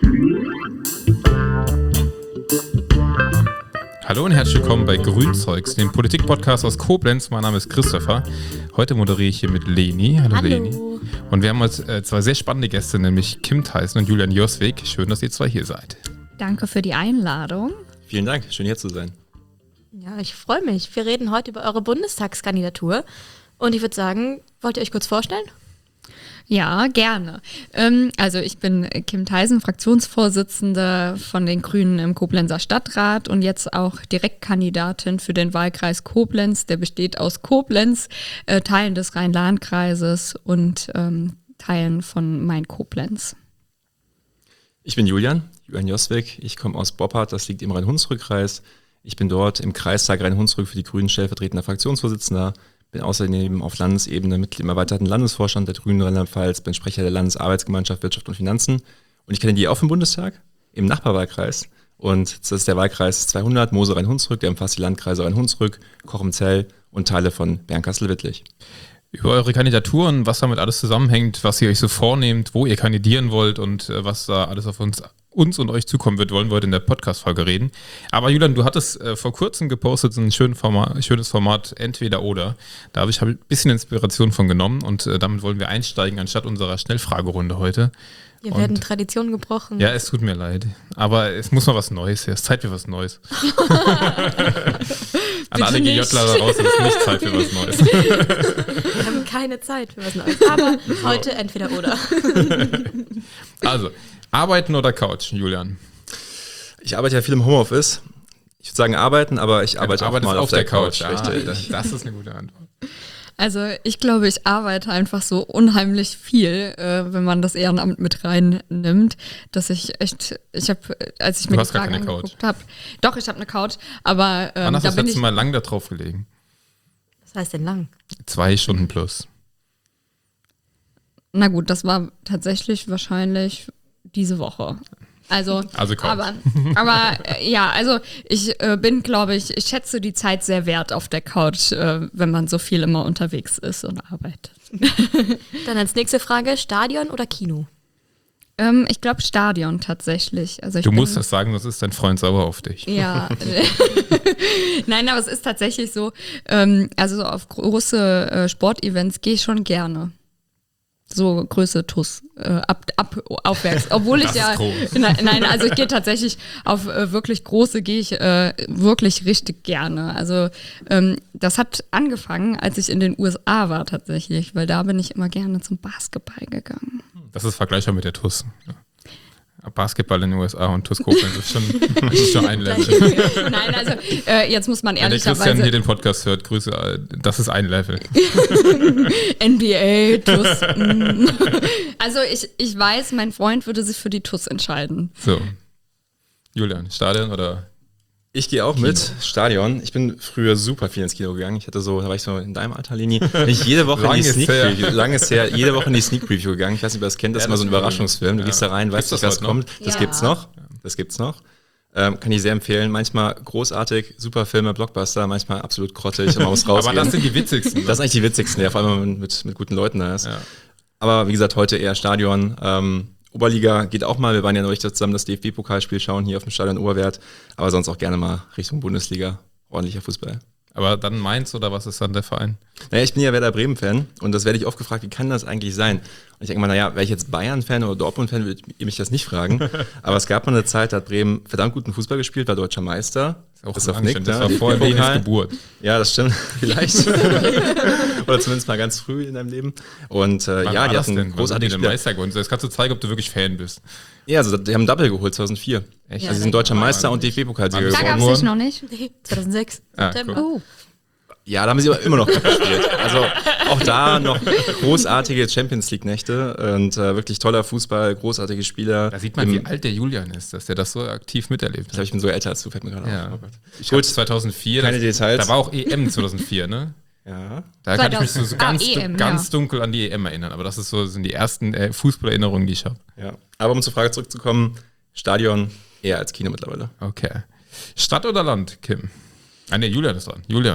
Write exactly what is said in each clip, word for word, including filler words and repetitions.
Hallo und herzlich willkommen bei Grünzeugs, dem Politik-Podcast aus Koblenz. Mein Name ist Christopher. Heute moderiere ich hier mit Leni. Hallo, Hallo. Leni. Und wir haben heute äh, zwei sehr spannende Gäste, nämlich Kim Theisen und Julian Joswig. Schön, dass ihr zwei hier seid. Danke für die Einladung. Vielen Dank, schön hier zu sein. Ja, ich freue mich. Wir reden heute über eure Bundestagskandidatur. Und ich würde sagen, wollt ihr euch kurz vorstellen? Ja, gerne. Ähm, also ich bin Kim Theisen, Fraktionsvorsitzende von den Grünen im Koblenzer Stadtrat und jetzt auch Direktkandidatin für den Wahlkreis Koblenz. Der besteht aus Koblenz, äh, Teilen des Rhein-Lahn-Kreises und ähm, Teilen von Main-Koblenz. Ich bin Julian, Julian Joswig. Ich komme aus Boppard, das liegt im Rhein-Hunsrück-Kreis. Ich bin dort im Kreistag Rhein-Hunsrück für die Grünen stellvertretender Fraktionsvorsitzender. Bin außerdem auf Landesebene Mitglied im erweiterten Landesvorstand der Grünen Rheinland-Pfalz, bin Sprecher der Landesarbeitsgemeinschaft Wirtschaft und Finanzen und ich kandidiere auch für den Bundestag im Nachbarwahlkreis und das ist der Wahlkreis zweihundert, Mosel-Rhein-Hunsrück, der umfasst die Landkreise Rhein-Hunsrück, Kochemzell und Teile von Bernkastel-Wittlich. Über eure Kandidaturen, was damit alles zusammenhängt, was ihr euch so vornehmt, wo ihr kandidieren wollt und äh, was da alles auf uns uns und euch zukommen wird, wollen wir heute in der Podcast-Folge reden. Aber Julian, du hattest äh, vor kurzem gepostet, so ein schön Format, schönes Format, entweder oder. Da habe ich hab ein bisschen Inspiration von genommen und äh, damit wollen wir einsteigen, anstatt unserer Schnellfragerunde heute. Wir und, werden Tradition gebrochen. Ja, es tut mir leid. Aber es muss mal was Neues her. Es ist Zeit für was Neues. An alle G Jler da draußen ist nicht Zeit für was Neues. Wir haben keine Zeit für was Neues. Aber so. Heute entweder oder. Also, arbeiten oder Couch, Julian? Ich arbeite ja viel im Homeoffice. Ich würde sagen arbeiten, aber ich arbeite ja, auch mal auf, auf der, der Couch. Couch. Ah, das, das ist eine gute Antwort. Also ich glaube, ich arbeite einfach so unheimlich viel, äh, wenn man das Ehrenamt mit reinnimmt, dass ich echt, ich habe, als ich du mir hast die Frage angeguckt habe, doch, ich habe eine Couch, aber ähm, Wann hast da du das bin letzte ich Mal lang da drauf gelegen? Was heißt denn lang? Zwei Stunden plus. Na gut, das war tatsächlich wahrscheinlich diese Woche. Also, also aber, aber äh, ja, also ich äh, bin, glaube ich, ich schätze die Zeit sehr wert auf der Couch, äh, wenn man so viel immer unterwegs ist und arbeitet. Dann als nächste Frage, Stadion oder Kino? Ähm, ich glaube Stadion tatsächlich. Also ich du bin, musst das sagen, sonst ist dein Freund sauer auf dich. Ja. Nein, aber es ist tatsächlich so, ähm, also auf große äh, Sportevents gehe ich schon gerne. So Größe T U S, äh, ab, ab, aufwärts. Obwohl ich ja, nein, nein, also ich gehe tatsächlich auf äh, wirklich große, gehe ich äh, wirklich richtig gerne. Also ähm, das hat angefangen, als ich in den U S A war tatsächlich, weil da bin ich immer gerne zum Basketball gegangen. Das ist vergleichbar mit der T U S. Ja. Basketball in den U S A und T U S Koblenz ist schon, ist schon ein Level. Nein, also äh, jetzt muss man ehrlicherweise... Wenn der Christian hier den Podcast hört, Grüße, das ist ein Level. N B A, T U S. Mm. Also ich, ich weiß, mein Freund würde sich für die T U S entscheiden. So. Julian, Stadion oder... Ich gehe auch Kino. Mit Stadion. Ich bin früher super viel ins Kino gegangen. Ich hatte so, da war ich so in deinem Alter, Leni, bin ich jede Woche in die Sneak Preview, lange ist her, jede Woche in die Sneak Preview gegangen. Ich weiß nicht, ob ihr das kennt, das ja, ist immer so ein Überraschungsfilm. Du ja. gehst da rein, weißt nicht, was kommt. Das ja. gibt's noch. Das gibt's noch. Ähm, kann ich sehr empfehlen. Manchmal großartig, super Filme, Blockbuster, manchmal absolut grottig. Man muss rausgehen. Aber das sind die witzigsten. Das sind eigentlich die witzigsten, ja, vor allem, wenn man mit, mit guten Leuten da ist. Ja. Aber wie gesagt, heute eher Stadion. Ähm, Oberliga geht auch mal, wir waren ja neulich zusammen das D F B-Pokalspiel schauen, hier auf dem Stadion Oberwert, aber sonst auch gerne mal Richtung Bundesliga, ordentlicher Fußball. Aber dann Mainz oder was ist dann der Verein? Naja, ich bin ja Werder Bremen-Fan und das werde ich oft gefragt, wie kann das eigentlich sein? Und ich denke mal, naja, wäre ich jetzt Bayern-Fan oder Dortmund-Fan, würde ihr mich das nicht fragen. Aber es gab mal eine Zeit, da hat Bremen verdammt guten Fußball gespielt, war deutscher Meister. Auch das, auf Nick, das war vor Lenis Geburt. Ja, das stimmt, vielleicht. Oder zumindest mal ganz früh in deinem Leben. Und äh, ja, die hatten einen großartigen Meister gewonnen. Jetzt kannst du zeigen, ob du wirklich Fan bist. Ja, also die haben Double geholt, zweitausendvier. Echt? Also sie sind deutscher Meister und D F B-Pokalsieger geworden. Da gab es noch nicht? Nee, zweitausendsechs, ah, September. Cool. Oh. Ja, da haben sie aber immer noch gespielt. Also auch da noch großartige Champions-League-Nächte und äh, wirklich toller Fußball, großartige Spieler. Da sieht man, wie alt der Julian ist, dass der das so aktiv miterlebt hat. Ich glaube, ich bin so älter als du, fällt mir gerade ja. auf. Ich Gut, zweitausendvier, keine das, Details. Da war auch E M zweitausendvier, ne? Ja. Da kann ich mich so, so ganz, ah, E M, ganz ja. dunkel an die E M erinnern, aber das ist so, sind die ersten äh, Fußballerinnerungen, die ich habe. Ja. Aber um zur Frage zurückzukommen, Stadion eher als Kino mittlerweile. Okay. Stadt oder Land, Kim? Ah ne, Julian ist dran. Julian.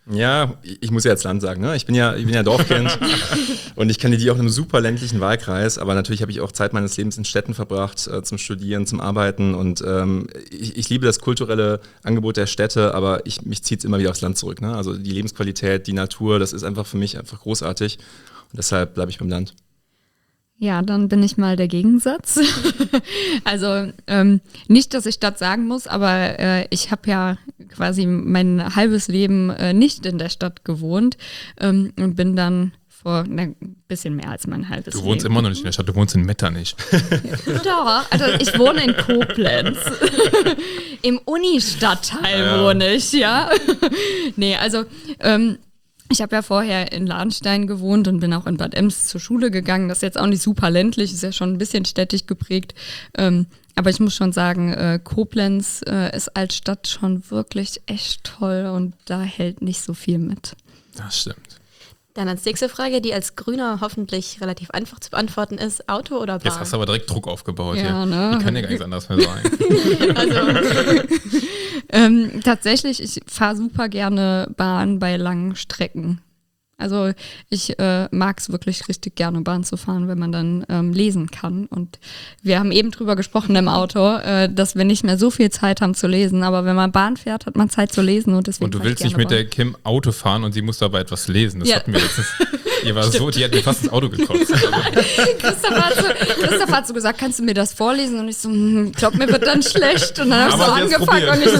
Ja, ich muss ja jetzt Land sagen, ne? Ich bin ja, ich bin ja Dorfkind und ich kandidiere auch in einem super ländlichen Wahlkreis, aber natürlich habe ich auch Zeit meines Lebens in Städten verbracht, äh, zum Studieren, zum Arbeiten und ähm, ich, ich liebe das kulturelle Angebot der Städte, aber ich, mich zieht es immer wieder aufs Land zurück, ne? Also die Lebensqualität, die Natur, das ist einfach für mich einfach großartig und deshalb bleibe ich beim Land. Ja, dann bin ich mal der Gegensatz. Also ähm, nicht, dass ich Stadt sagen muss, aber äh, ich habe ja quasi mein halbes Leben äh, nicht in der Stadt gewohnt ähm, und bin dann vor ein bisschen mehr als mein halbes Leben. Du wohnst immer noch nicht in der Stadt, du wohnst in Metternich. Doch, also ich wohne in Koblenz. Im Uni-Stadtteil Ja. wohne ich, ja. Nee, also ähm, ich habe ja vorher in Lahnstein gewohnt und bin auch in Bad Ems zur Schule gegangen. Das ist jetzt auch nicht super ländlich, ist ja schon ein bisschen städtisch geprägt. Ähm, aber ich muss schon sagen, äh, Koblenz äh, ist als Stadt schon wirklich echt toll und da hält nicht so viel mit. Das stimmt. Dann als nächste Frage, die als Grüner hoffentlich relativ einfach zu beantworten ist, Auto oder Bahn? Jetzt hast du aber direkt Druck aufgebaut Ja, hier. ne? Die kann ja gar nichts anderes mehr sein. Also, ähm, tatsächlich, ich fahre super gerne Bahn bei langen Strecken. Also ich äh, mag es wirklich richtig gerne, Bahn zu fahren, wenn man dann ähm, lesen kann. Und wir haben eben drüber gesprochen im Auto, äh, dass wir nicht mehr so viel Zeit haben zu lesen. Aber wenn man Bahn fährt, hat man Zeit zu lesen. Und deswegen Und du fahr ich willst nicht gerne mit der Kim Auto fahren und sie muss dabei etwas lesen. Das Ja. hatten wir letztens. Ihr war so, die hat mir fast ins Auto gekotzt. Christoph hat, so, Christoph hat so gesagt, kannst du mir das vorlesen? Und ich so, hm, glaub, mir wird dann schlecht. Und dann habe ich Aber so sie hat's angefangen und ich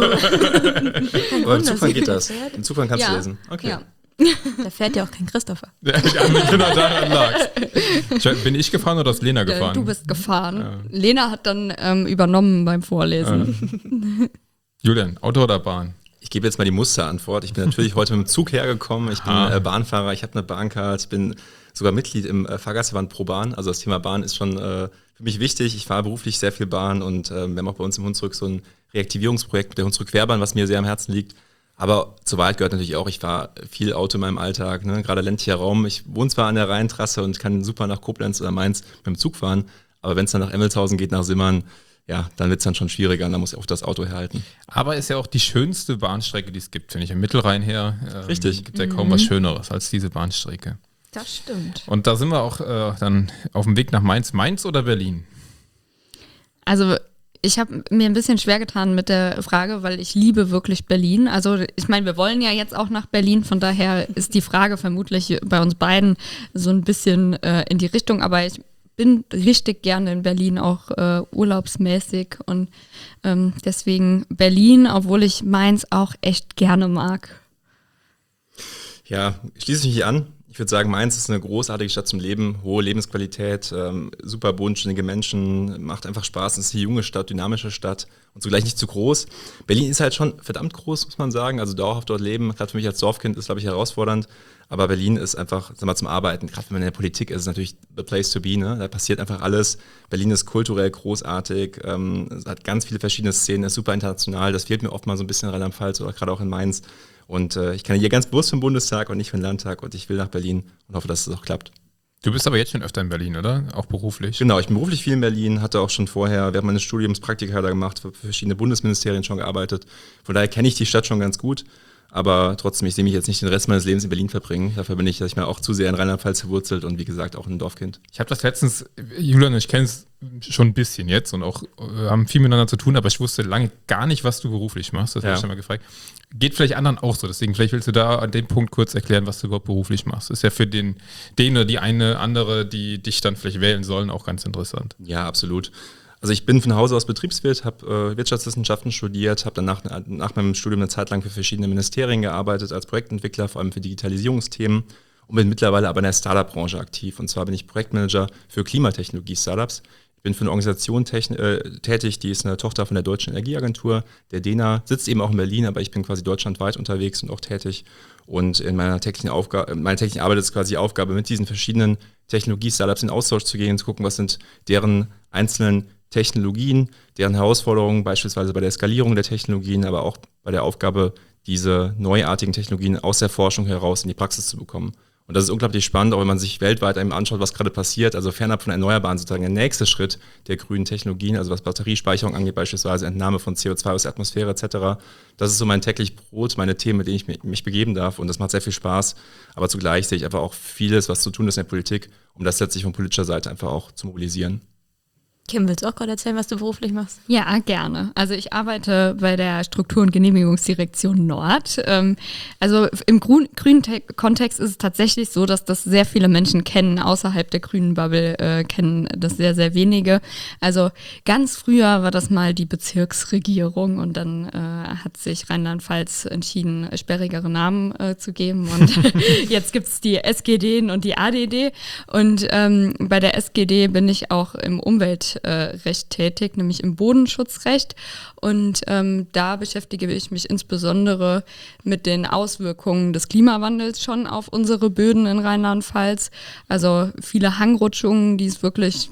so, oh. Aber im Zugfahren geht sie das. fährt. Im Zugfahren kannst Ja. du lesen. Okay. Ja. Da fährt ja auch kein Christopher. Ja, genau daran lag's. Bin ich gefahren oder ist Lena gefahren? Du bist gefahren. Lena hat dann ähm, übernommen beim Vorlesen. Julian, Auto oder Bahn? Ich gebe jetzt mal die Musterantwort. Ich bin natürlich heute mit dem Zug hergekommen. Ich bin Ah. äh, Bahnfahrer, ich habe eine Bahncard, ich bin sogar Mitglied im äh, Fahrgastverband Pro Bahn. Also das Thema Bahn ist schon äh, für mich wichtig. Ich fahre beruflich sehr viel Bahn und äh, wir haben auch bei uns im Hunsrück so ein Reaktivierungsprojekt mit der Hunsrück-Querbahn, was mir sehr am Herzen liegt. Aber zur Wahrheit gehört natürlich auch, ich fahre viel Auto in meinem Alltag, ne? Gerade ländlicher Raum. Ich wohne zwar an der Rheintrasse und kann super nach Koblenz oder Mainz mit dem Zug fahren, aber wenn es dann nach Emmelshausen geht, nach Simmern, ja, dann wird es dann schon schwieriger und dann muss ich auch das Auto herhalten. Aber ist ja auch die schönste Bahnstrecke, die es gibt, finde ich. Im Mittelrhein her ähm, Richtig. gibt ja kaum was Schöneres als diese Bahnstrecke. Das stimmt. Und da sind wir auch äh, dann auf dem Weg nach Mainz. Mainz oder Berlin? Also ich habe mir ein bisschen schwer getan mit der Frage, weil ich liebe wirklich Berlin. Also ich meine, wir wollen ja jetzt auch nach Berlin, von daher ist die Frage vermutlich bei uns beiden so ein bisschen äh, in die Richtung, aber ich bin richtig gerne in Berlin, auch äh, urlaubsmäßig und ähm, deswegen Berlin, obwohl ich Mainz auch echt gerne mag. Ja, schließe ich mich hier an. Ich würde sagen, Mainz ist eine großartige Stadt zum Leben, hohe Lebensqualität, ähm, super bodenständige Menschen, macht einfach Spaß, es ist eine junge Stadt, dynamische Stadt und zugleich nicht zu groß. Berlin ist halt schon verdammt groß, muss man sagen, also dauerhaft dort leben, gerade für mich als Dorfkind ist, glaube ich, herausfordernd, aber Berlin ist einfach, sag mal, zum Arbeiten, gerade wenn man in der Politik ist, ist es natürlich the place to be, ne? Da passiert einfach alles. Berlin ist kulturell großartig, ähm, es hat ganz viele verschiedene Szenen, ist super international, das fehlt mir oft mal so ein bisschen in Rheinland-Pfalz oder gerade auch in Mainz. Und äh, ich kann hier ganz bewusst für den Bundestag und nicht für den Landtag und ich will nach Berlin und hoffe, dass es auch klappt. Du bist aber jetzt schon öfter in Berlin, oder? Auch beruflich? Genau, ich bin beruflich viel in Berlin, hatte auch schon vorher während meines Studiums Praktika da gemacht, für verschiedene Bundesministerien schon gearbeitet. Von daher kenne ich die Stadt schon ganz gut. Aber trotzdem, ich sehe mich jetzt nicht den Rest meines Lebens in Berlin verbringen. Dafür bin ich, dass ich mir auch zu sehr in Rheinland-Pfalz verwurzelt und wie gesagt auch ein Dorfkind. Ich habe das letztens, Julian, ich kenne es schon ein bisschen jetzt und auch äh, haben viel miteinander zu tun, aber ich wusste lange gar nicht, was du beruflich machst. Das habe Ja. ich schon mal gefragt. Geht vielleicht anderen auch so, deswegen vielleicht willst du da an dem Punkt kurz erklären, was du überhaupt beruflich machst. Ist ja für den, den oder die eine andere, die dich dann vielleicht wählen sollen, auch ganz interessant. Ja, absolut. Also ich bin von Hause aus Betriebswirt, habe äh, Wirtschaftswissenschaften studiert, habe danach nach meinem Studium eine Zeit lang für verschiedene Ministerien gearbeitet als Projektentwickler, vor allem für Digitalisierungsthemen und bin mittlerweile aber in der Startup-Branche aktiv. Und zwar bin ich Projektmanager für Klimatechnologie-Startups. Ich bin für eine Organisation techn- äh, tätig, die ist eine Tochter von der Deutschen Energieagentur, der D E N A, sitzt eben auch in Berlin, aber ich bin quasi deutschlandweit unterwegs und auch tätig. Und in meiner täglichen, Aufga- meine tägliche Arbeit ist quasi die Aufgabe, mit diesen verschiedenen Technologie-Startups in Austausch zu gehen, zu gucken, was sind deren einzelnen Technologien, deren Herausforderungen beispielsweise bei der Skalierung der Technologien, aber auch bei der Aufgabe, diese neuartigen Technologien aus der Forschung heraus in die Praxis zu bekommen. Und das ist unglaublich spannend, auch wenn man sich weltweit eben anschaut, was gerade passiert. Also fernab von Erneuerbaren sozusagen der nächste Schritt der grünen Technologien, also was Batteriespeicherung angeht, beispielsweise Entnahme von C O zwei aus der Atmosphäre et cetera. Das ist so mein täglich Brot, meine Themen, mit denen ich mich begeben darf. Und das macht sehr viel Spaß. Aber zugleich sehe ich einfach auch vieles, was zu tun ist in der Politik, um das letztlich von politischer Seite einfach auch zu mobilisieren. Kim, willst du auch gerade erzählen, was du beruflich machst? Ja, gerne. Also ich arbeite bei der Struktur- und Genehmigungsdirektion Nord. Ähm, also im grün, grünen Te- Kontext ist es tatsächlich so, dass das sehr viele Menschen kennen. Außerhalb der grünen Bubble äh, kennen das sehr, sehr wenige. Also ganz früher war das mal die Bezirksregierung und dann äh, hat sich Rheinland-Pfalz entschieden, sperrigere Namen äh, zu geben. Und jetzt gibt es die S G D und die A D D. Und ähm, bei der S G D bin ich auch im Umwelt Recht tätig, nämlich im Bodenschutzrecht. Und ähm, da beschäftige ich mich insbesondere mit den Auswirkungen des Klimawandels schon auf unsere Böden in Rheinland-Pfalz. Also viele Hangrutschungen, die es wirklich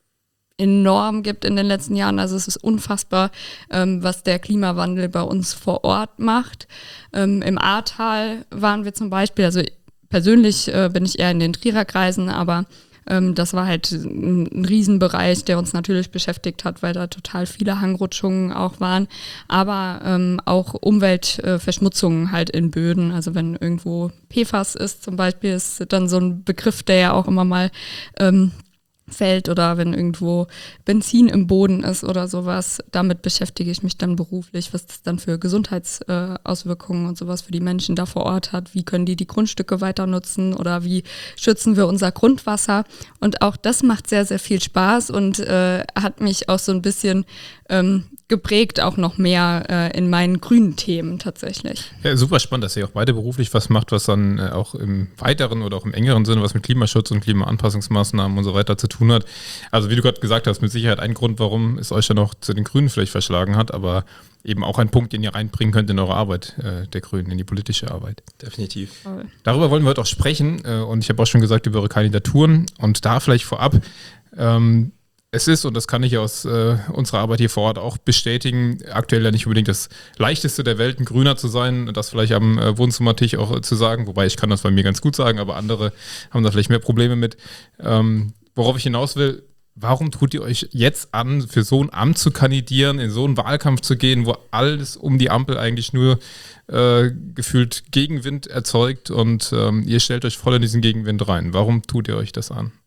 enorm gibt in den letzten Jahren. Also es ist unfassbar, ähm, was der Klimawandel bei uns vor Ort macht. Ähm, im Ahrtal waren wir zum Beispiel, also persönlich äh, bin ich eher in den Trierer Kreisen, aber das war halt ein, ein Riesenbereich, der uns natürlich beschäftigt hat, weil da total viele Hangrutschungen auch waren, aber ähm, auch Umweltverschmutzungen äh, halt in Böden. Also wenn irgendwo P F A S ist zum Beispiel, ist dann so ein Begriff, der ja auch immer mal ähm, fällt oder wenn irgendwo Benzin im Boden ist oder sowas. Damit beschäftige ich mich dann beruflich, was das dann für Gesundheitsauswirkungen äh, und sowas für die Menschen da vor Ort hat. Wie können die die Grundstücke weiter nutzen oder wie schützen wir unser Grundwasser? Und auch das macht sehr, sehr viel Spaß und äh, hat mich auch so ein bisschen ähm, geprägt, auch noch mehr äh, in meinen grünen Themen tatsächlich. Ja, super spannend, dass ihr auch beide beruflich was macht, was dann äh, auch im weiteren oder auch im engeren Sinne was mit Klimaschutz und Klimaanpassungsmaßnahmen und so weiter zu tun hat. Also wie du gerade gesagt hast, mit Sicherheit ein Grund, warum es euch ja noch zu den Grünen vielleicht verschlagen hat, aber eben auch ein Punkt, den ihr reinbringen könnt in eure Arbeit äh, der Grünen, in die politische Arbeit. Definitiv. Voll. Darüber wollen wir heute auch sprechen äh, und ich habe auch schon gesagt über eure Kandidaturen und da vielleicht vorab, ähm, es ist, und das kann ich aus äh, unserer Arbeit hier vor Ort auch bestätigen, aktuell ja nicht unbedingt das Leichteste der Welt, ein Grüner zu sein, das vielleicht am äh, Wohnzimmertisch auch äh, zu sagen, wobei ich kann das bei mir ganz gut sagen, aber andere haben da vielleicht mehr Probleme mit. Ähm, worauf ich hinaus will, warum tut ihr euch jetzt an, für so ein Amt zu kandidieren, in so einen Wahlkampf zu gehen, wo alles um die Ampel eigentlich nur äh, gefühlt Gegenwind erzeugt und ähm, ihr stellt euch voll in diesen Gegenwind rein. Warum tut ihr euch das an?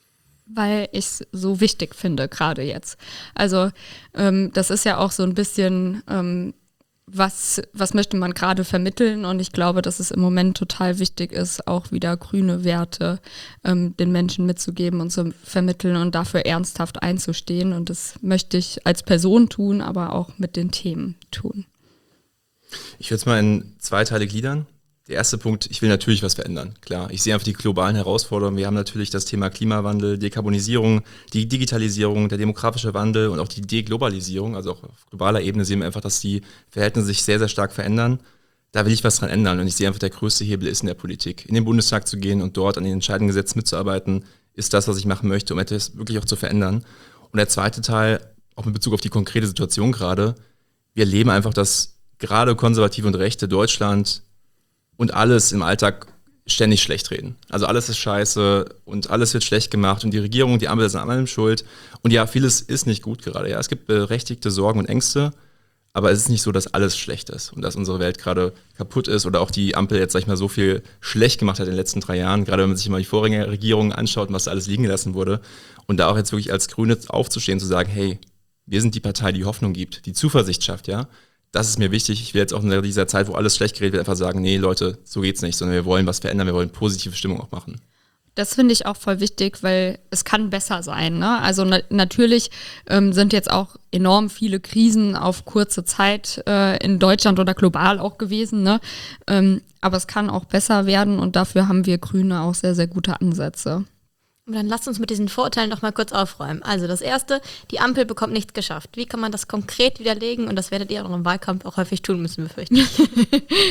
Weil ich es so wichtig finde, gerade jetzt. Also ähm, das ist ja auch so ein bisschen, ähm, was, was möchte man gerade vermitteln und ich glaube, dass es im Moment total wichtig ist, auch wieder grüne Werte ähm, den Menschen mitzugeben und zu vermitteln und dafür ernsthaft einzustehen und das möchte ich als Person tun, aber auch mit den Themen tun. Ich würde es mal in zwei Teile gliedern. Der erste Punkt, ich will natürlich was verändern, klar. Ich sehe einfach die globalen Herausforderungen. Wir haben natürlich das Thema Klimawandel, Dekarbonisierung, die Digitalisierung, der demografische Wandel und auch die Deglobalisierung. Also auch auf globaler Ebene sehen wir einfach, dass die Verhältnisse sich sehr, sehr stark verändern. Da will ich was dran ändern und ich sehe einfach, der größte Hebel ist in der Politik. In den Bundestag zu gehen und dort an den entscheidenden Gesetzen mitzuarbeiten, ist das, was ich machen möchte, um etwas wirklich auch zu verändern. Und der zweite Teil, auch mit Bezug auf die konkrete Situation gerade, wir erleben einfach, dass gerade Konservative und Rechte Deutschland und alles im Alltag ständig schlecht reden. Also alles ist scheiße und alles wird schlecht gemacht und die Regierung, die Ampel sind an allem schuld. Und ja, vieles ist nicht gut gerade. Ja, es gibt berechtigte Sorgen und Ängste, aber es ist nicht so, dass alles schlecht ist und dass unsere Welt gerade kaputt ist oder auch die Ampel jetzt, sag ich mal, so viel schlecht gemacht hat in den letzten drei Jahren. Gerade wenn man sich mal die vorherige Regierung anschaut und was da alles liegen gelassen wurde. Und da auch jetzt wirklich als Grüne aufzustehen, zu sagen, hey, wir sind die Partei, die Hoffnung gibt, die Zuversicht schafft, ja. Das ist mir wichtig. Ich will jetzt auch in dieser Zeit, wo alles schlecht geredet wird, einfach sagen, nee, Leute, so geht's nicht, sondern wir wollen was verändern, wir wollen positive Stimmung auch machen. Das finde ich auch voll wichtig, weil es kann besser sein. Ne? Also na- natürlich ähm, sind jetzt auch enorm viele Krisen auf kurze Zeit äh, in Deutschland oder global auch gewesen. Ne? Ähm, aber es kann auch besser werden und dafür haben wir Grüne auch sehr, sehr gute Ansätze. Und dann lasst uns mit diesen Vorurteilen doch mal kurz aufräumen. Also das erste, die Ampel bekommt nichts geschafft. Wie kann man das konkret widerlegen? Und das werdet ihr auch noch im Wahlkampf auch häufig tun müssen, befürchte ich.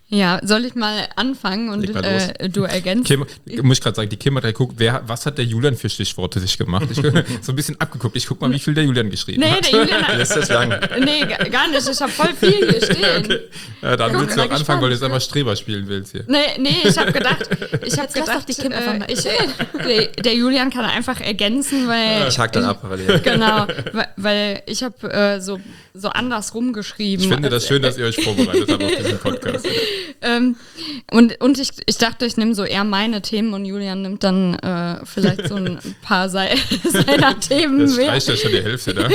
Ja, soll ich mal anfangen und mal äh, du ergänzt? Kim, muss ich gerade sagen, die Kim hat geguckt, wer, was hat der Julian für Stichworte sich gemacht? Ich, so ein bisschen abgeguckt. Ich guck mal, wie viel der Julian geschrieben Nee, hat. der Julian hat, Das ist lang. nee, ga- gar nicht. Ich habe voll viel hier stehen. Okay. Ja, dann Ja, willst du bin auch mal anfangen, weil du jetzt gespannt. einmal Streber spielen willst hier. Nee, nee, ich habe gedacht, ich habe Jetzt lass gedacht, doch die Kim einfach äh, mal ich, der, der Julian kann einfach ergänzen, weil Ich hack dann ab parallel. genau, weil, weil ich habe äh, so so andersrum geschrieben. Ich finde als- das schön, dass ihr euch vorbereitet habt auf diesen Podcast. Ähm, und und ich, ich dachte, ich nehme so eher meine Themen und Julian nimmt dann äh, vielleicht so ein paar sei, seiner Themen Das mehr. streicht ja schon die Hälfte da.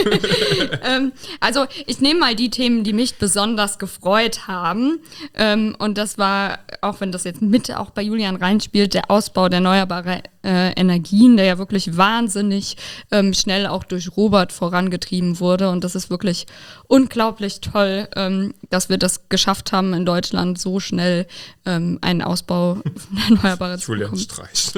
Ähm, also ich nehme mal die Themen, die mich besonders gefreut haben. Ähm, und das war, auch wenn das jetzt mit auch bei Julian reinspielt, der Ausbau der erneuerbaren äh, Energien, der ja wirklich wahnsinnig ähm, schnell auch durch Robert vorangetrieben wurde. Und das ist wirklich unglaublich toll, ähm, dass wir das geschafft haben, in Deutschland so schnell ähm, einen Ausbau von erneuerbaren zu Julian bekommen. streicht.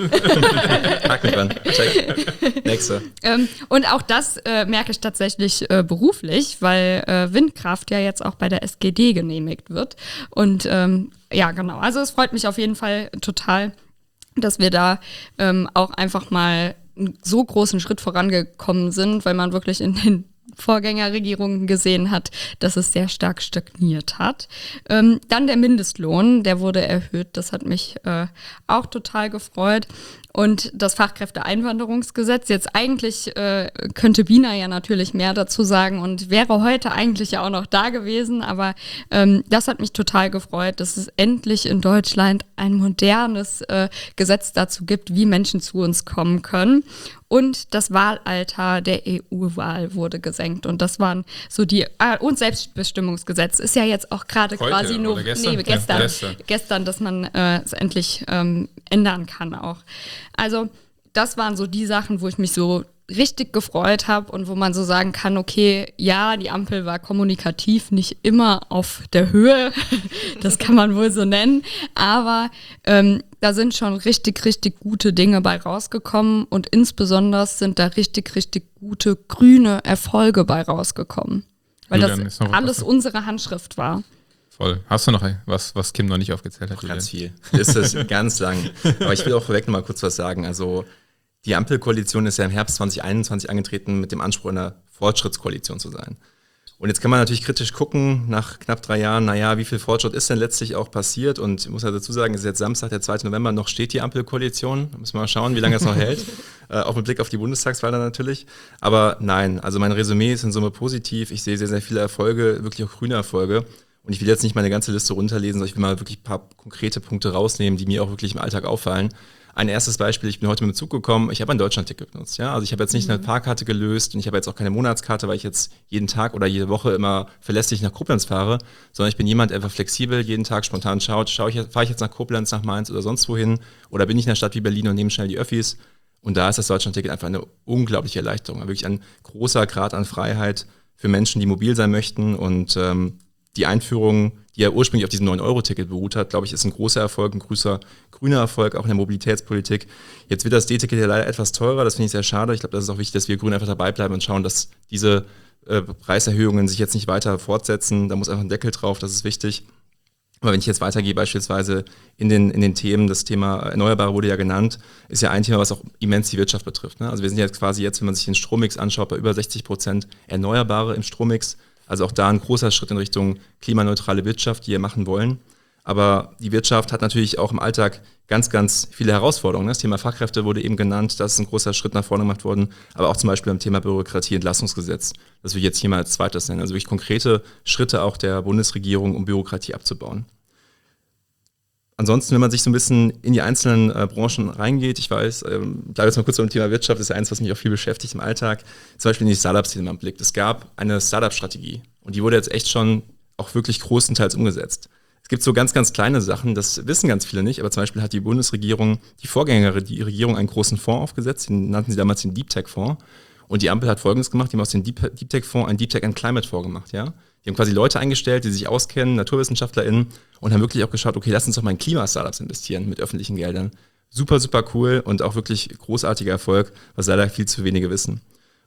Haken dran. Check. Nächste. Ähm, und auch das äh, merke ich tatsächlich äh, beruflich, weil äh, Windkraft ja jetzt auch bei der S G D genehmigt wird. Und ähm, ja, genau. Also es freut mich auf jeden Fall total, dass wir da ähm, auch einfach mal einen so großen Schritt vorangekommen sind, weil man wirklich in den Vorgängerregierungen gesehen hat, dass es sehr stark stagniert hat. Ähm, dann der Mindestlohn, der wurde erhöht. Das hat mich äh, auch total gefreut. Und das Fachkräfteeinwanderungsgesetz, jetzt eigentlich äh, könnte Bina ja natürlich mehr dazu sagen und wäre heute eigentlich ja auch noch da gewesen, aber ähm, das hat mich total gefreut, dass es endlich in Deutschland ein modernes äh, Gesetz dazu gibt, wie Menschen zu uns kommen können. Und das Wahlalter der E U-Wahl wurde gesenkt. Und das waren so die, ah, und Selbstbestimmungsgesetz ist ja jetzt auch gerade Heute, quasi nur, oder gestern? nee, gestern, Ja, gestern. gestern, dass man äh, es endlich ähm, ändern kann auch. Also das waren so die Sachen, wo ich mich so richtig gefreut habe und wo man so sagen kann, okay, ja, die Ampel war kommunikativ nicht immer auf der Höhe, das kann man wohl so nennen, aber ähm, da sind schon richtig, richtig gute Dinge bei rausgekommen und insbesondere sind da richtig, richtig gute grüne Erfolge bei rausgekommen, weil Julian, ist noch das was alles offen? unsere Handschrift war. Voll. Hast du noch was, was Kim noch nicht aufgezählt hat, Julian? Ganz viel. Ist es ganz lang. Aber ich will auch vorweg noch mal kurz was sagen. Also die Ampelkoalition ist ja im Herbst zwanzig einundzwanzig angetreten mit dem Anspruch, einer Fortschrittskoalition zu sein. Und jetzt kann man natürlich kritisch gucken, nach knapp drei Jahren, naja, wie viel Fortschritt ist denn letztlich auch passiert? Und ich muss ja dazu sagen, es ist jetzt Samstag, der zweite November, noch steht die Ampelkoalition. Da müssen wir mal schauen, wie lange es noch hält. Äh, auch mit Blick auf die Bundestagswahl dann natürlich. Aber nein, also mein Resümee ist in Summe positiv. Ich sehe sehr, sehr viele Erfolge, wirklich auch grüne Erfolge. Und ich will jetzt nicht meine ganze Liste runterlesen, sondern ich will mal wirklich ein paar konkrete Punkte rausnehmen, die mir auch wirklich im Alltag auffallen. Ein erstes Beispiel, ich bin heute mit dem Zug gekommen, ich habe ein Deutschlandticket benutzt. Ja? Also ich habe jetzt nicht eine Fahrkarte gelöst und ich habe jetzt auch keine Monatskarte, weil ich jetzt jeden Tag oder jede Woche immer verlässlich nach Koblenz fahre, sondern ich bin jemand, der einfach flexibel jeden Tag spontan schaut, schaue ich, fahre ich jetzt nach Koblenz, nach Mainz oder sonst wohin oder bin ich in einer Stadt wie Berlin und nehme schnell die Öffis. Und da ist das Deutschlandticket einfach eine unglaubliche Erleichterung, wirklich ein großer Grad an Freiheit für Menschen, die mobil sein möchten und ähm, die Einführung, die ja ursprünglich auf diesem neun Euro Ticket beruht hat, glaube ich, ist ein großer Erfolg, ein großer grüner Erfolg, auch in der Mobilitätspolitik. Jetzt wird das D-Ticket ja leider etwas teurer, das finde ich sehr schade. Ich glaube, das ist auch wichtig, dass wir Grüne einfach dabei bleiben und schauen, dass diese äh, Preiserhöhungen sich jetzt nicht weiter fortsetzen. Da muss einfach ein Deckel drauf, das ist wichtig. Aber wenn ich jetzt weitergehe, beispielsweise in den, in den Themen, das Thema Erneuerbare wurde ja genannt, ist ja ein Thema, was auch immens die Wirtschaft betrifft. Ne? Also wir sind jetzt quasi jetzt, wenn man sich den Strommix anschaut, bei über sechzig Prozent Erneuerbare im Strommix. Also auch da ein großer Schritt in Richtung klimaneutrale Wirtschaft, die wir machen wollen. Aber die Wirtschaft hat natürlich auch im Alltag ganz, ganz viele Herausforderungen. Das Thema Fachkräfte wurde eben genannt, das ist ein großer Schritt nach vorne gemacht worden. Aber auch zum Beispiel beim Thema Bürokratie-Entlastungsgesetz. Das will ich jetzt hier mal als zweites nennen. Also wirklich konkrete Schritte auch der Bundesregierung, um Bürokratie abzubauen. Ansonsten, wenn man sich so ein bisschen in die einzelnen äh, Branchen reingeht, ich weiß, ähm, bleibe jetzt mal kurz beim Thema Wirtschaft, das ist ja eins, was mich auch viel beschäftigt im Alltag, zum Beispiel in die Startup-Szene man blickt. Es gab eine Startup-Strategie und die wurde jetzt echt schon auch wirklich großenteils umgesetzt. Es gibt so ganz, ganz kleine Sachen, das wissen ganz viele nicht, aber zum Beispiel hat die Bundesregierung, die Vorgängerin, die Regierung einen großen Fonds aufgesetzt, den nannten sie damals den Deep Tech Fonds. Und die Ampel hat Folgendes gemacht, die haben aus dem Deep, Deep Tech Fonds einen Deep Tech and Climate Fonds gemacht, ja. Die haben quasi Leute eingestellt, die sich auskennen, NaturwissenschaftlerInnen und haben wirklich auch geschaut, okay, lass uns doch mal in Klimastartups investieren mit öffentlichen Geldern. Super, super cool und auch wirklich großartiger Erfolg, was leider viel zu wenige wissen.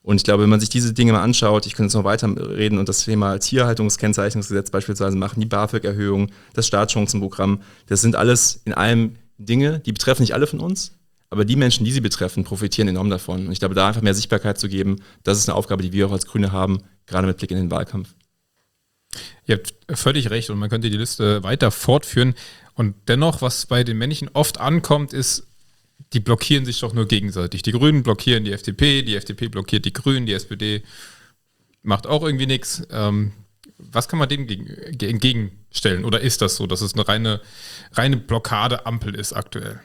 Und ich glaube, wenn man sich diese Dinge mal anschaut, ich könnte jetzt noch weiter reden und das Thema Tierhaltungskennzeichnungsgesetz beispielsweise machen, die BAföG-Erhöhung, das Staatschancenprogramm, das sind alles in allem Dinge, die betreffen nicht alle von uns, aber die Menschen, die sie betreffen, profitieren enorm davon. Und ich glaube, da einfach mehr Sichtbarkeit zu geben, das ist eine Aufgabe, die wir auch als Grüne haben, gerade mit Blick in den Wahlkampf. Ihr habt völlig recht und man könnte die Liste weiter fortführen. Und dennoch, was bei den Männchen oft ankommt, ist, die blockieren sich doch nur gegenseitig. Die Grünen blockieren die F D P, die F D P blockiert die Grünen, die S P D macht auch irgendwie nichts. Ähm, was kann man dem gegen, entgegenstellen? Oder ist das so, dass es eine reine, reine Blockade-Ampel ist aktuell?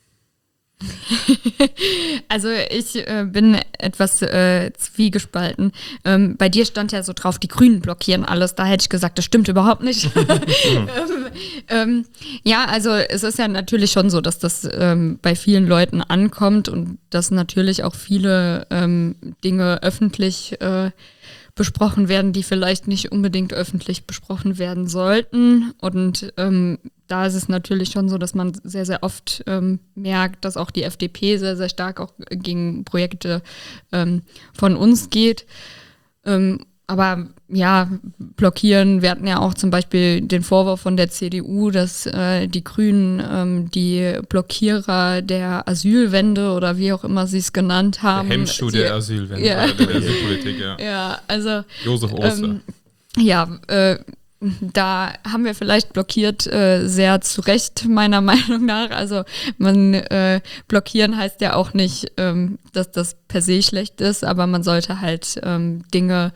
Also ich äh, bin etwas äh, zwiegespalten. Ähm, bei dir stand ja so drauf, die Grünen blockieren alles. Da hätte ich gesagt, das stimmt überhaupt nicht. ähm, ähm, ja, also es ist ja natürlich schon so, dass das ähm, bei vielen Leuten ankommt und dass natürlich auch viele ähm, Dinge öffentlich äh, besprochen werden, die vielleicht nicht unbedingt öffentlich besprochen werden sollten. Und ähm, da ist es natürlich schon so, dass man sehr, sehr oft ähm, merkt, dass auch die F D P sehr, sehr stark auch gegen Projekte ähm, von uns geht. Ähm, aber ja, blockieren, wir hatten ja auch zum Beispiel den Vorwurf von der C D U, dass äh, die Grünen ähm, die Blockierer der Asylwende oder wie auch immer sie es genannt haben. Der Hemmschuh der Asylwende, ja. der, der Asylpolitik, ja. Ja, also Josef Oster. Ähm, ja, äh, da haben wir vielleicht blockiert, äh, sehr zu Recht, meiner Meinung nach. Also man äh, blockieren heißt ja auch nicht, ähm, dass das per se schlecht ist, aber man sollte halt ähm, Dinge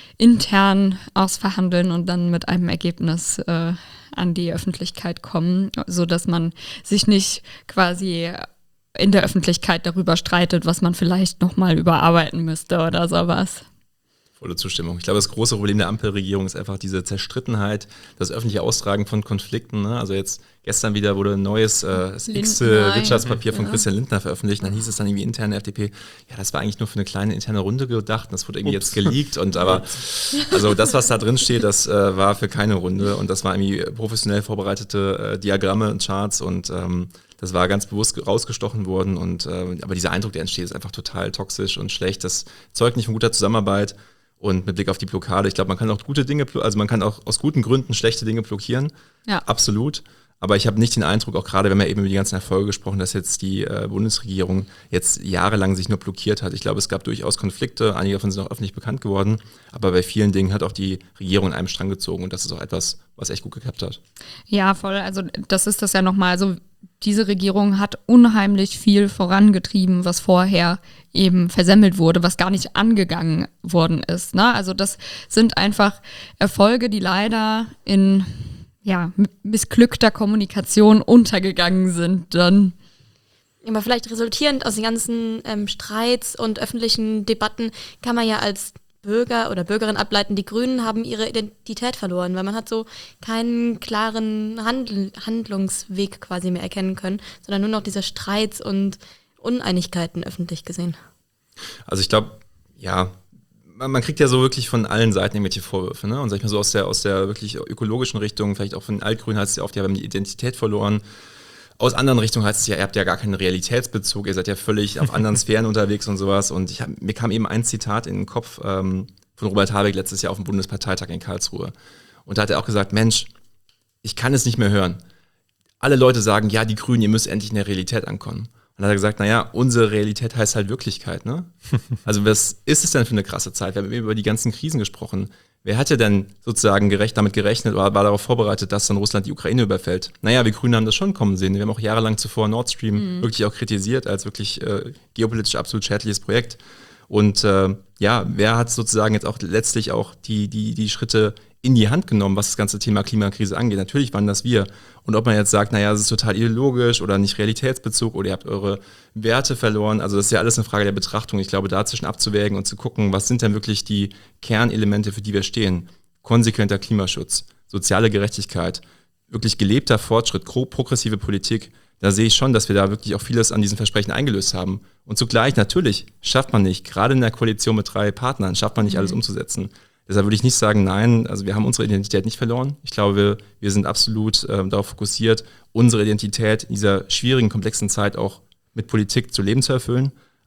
intern ausverhandeln und dann mit einem Ergebnis äh, an die Öffentlichkeit kommen, sodass man sich nicht quasi in der Öffentlichkeit darüber streitet, was man vielleicht nochmal überarbeiten müsste oder sowas. Volle Zustimmung. Ich glaube, das große Problem der Ampelregierung ist einfach diese Zerstrittenheit, das öffentliche Austragen von Konflikten. Ne? Also jetzt gestern wieder wurde ein neues, äh, das x-te Wirtschaftspapier von ja. Christian Lindner veröffentlicht. Und dann hieß es dann irgendwie interne F D P, ja, das war eigentlich nur für eine kleine interne Runde gedacht. Und das wurde irgendwie Ups. jetzt geleakt. Und aber, also das, was da drin steht, das äh, war für keine Runde. Und das war irgendwie professionell vorbereitete äh, Diagramme und Charts und ähm, das war ganz bewusst rausgestochen worden. Und äh, aber dieser Eindruck, der entsteht, ist einfach total toxisch und schlecht. Das zeugt nicht von guter Zusammenarbeit. Und mit Blick auf die Blockade, ich glaube, man kann auch gute Dinge, also man kann auch aus guten Gründen schlechte Dinge blockieren. Ja. Absolut. Aber ich habe nicht den Eindruck, auch gerade, wenn wir eben über die ganzen Erfolge gesprochen, dass jetzt die äh, Bundesregierung jetzt jahrelang sich nur blockiert hat. Ich glaube, es gab durchaus Konflikte, einige davon sind auch öffentlich bekannt geworden. Aber bei vielen Dingen hat auch die Regierung in einem Strang gezogen. Und das ist auch etwas, was echt gut geklappt hat. Ja, voll. Also das ist das ja nochmal. Also diese Regierung hat unheimlich viel vorangetrieben, was vorher eben versemmelt wurde, was gar nicht angegangen worden ist. Ne? Also das sind einfach Erfolge, die leider in ja, missglückter Kommunikation untergegangen sind dann. Aber vielleicht resultierend aus den ganzen ähm, Streits und öffentlichen Debatten kann man ja als Bürger oder Bürgerin ableiten, die Grünen haben ihre Identität verloren, weil man hat so keinen klaren Handl- Handlungsweg quasi mehr erkennen können, sondern nur noch diese Streits und Uneinigkeiten öffentlich gesehen. Also ich glaube, ja, man, man kriegt ja so wirklich von allen Seiten irgendwelche Vorwürfe, ne? Und sag ich mal so aus der, aus der wirklich ökologischen Richtung, vielleicht auch von den Altgrünen heißt es ja oft, ja, wir haben die Identität verloren. Aus anderen Richtungen heißt es ja, ihr habt ja gar keinen Realitätsbezug, ihr seid ja völlig auf anderen Sphären unterwegs und sowas. Und ich hab, mir kam eben ein Zitat in den Kopf ähm, von Robert Habeck letztes Jahr auf dem Bundesparteitag in Karlsruhe. Und da hat er auch gesagt, Mensch, ich kann es nicht mehr hören. Alle Leute sagen, ja, die Grünen, ihr müsst endlich in der Realität ankommen. Und dann hat er gesagt, naja, unsere Realität heißt halt Wirklichkeit, ne? Also was ist es denn für eine krasse Zeit? Wir haben eben über die ganzen Krisen gesprochen. Wer hat ja denn sozusagen gerecht, damit gerechnet oder war darauf vorbereitet, dass dann Russland die Ukraine überfällt? Naja, wir Grünen haben das schon kommen sehen. Wir haben auch jahrelang zuvor Nord Stream mhm. wirklich auch kritisiert als wirklich äh, geopolitisch absolut schädliches Projekt. Und äh, ja, wer hat sozusagen jetzt auch letztlich auch die, die, die Schritte in die Hand genommen, was das ganze Thema Klimakrise angeht? Natürlich waren das wir. Und ob man jetzt sagt, naja, es ist total ideologisch oder nicht Realitätsbezug oder ihr habt eure Werte verloren, also das ist ja alles eine Frage der Betrachtung. Ich glaube, dazwischen abzuwägen und zu gucken, was sind denn wirklich die Kernelemente, für die wir stehen? Konsequenter Klimaschutz, soziale Gerechtigkeit, wirklich gelebter Fortschritt, progressive Politik. Da sehe ich schon, dass wir da wirklich auch vieles an diesen Versprechen eingelöst haben. Und zugleich, natürlich, schafft man nicht, gerade in der Koalition mit drei Partnern, schafft man nicht, mhm. alles umzusetzen. Deshalb würde ich nicht sagen, nein, also wir haben unsere Identität nicht verloren. Ich glaube, wir, wir sind absolut äh, darauf fokussiert, unsere Identität in dieser schwierigen, komplexen Zeit auch mit Politik zu Leben zu erfüllen.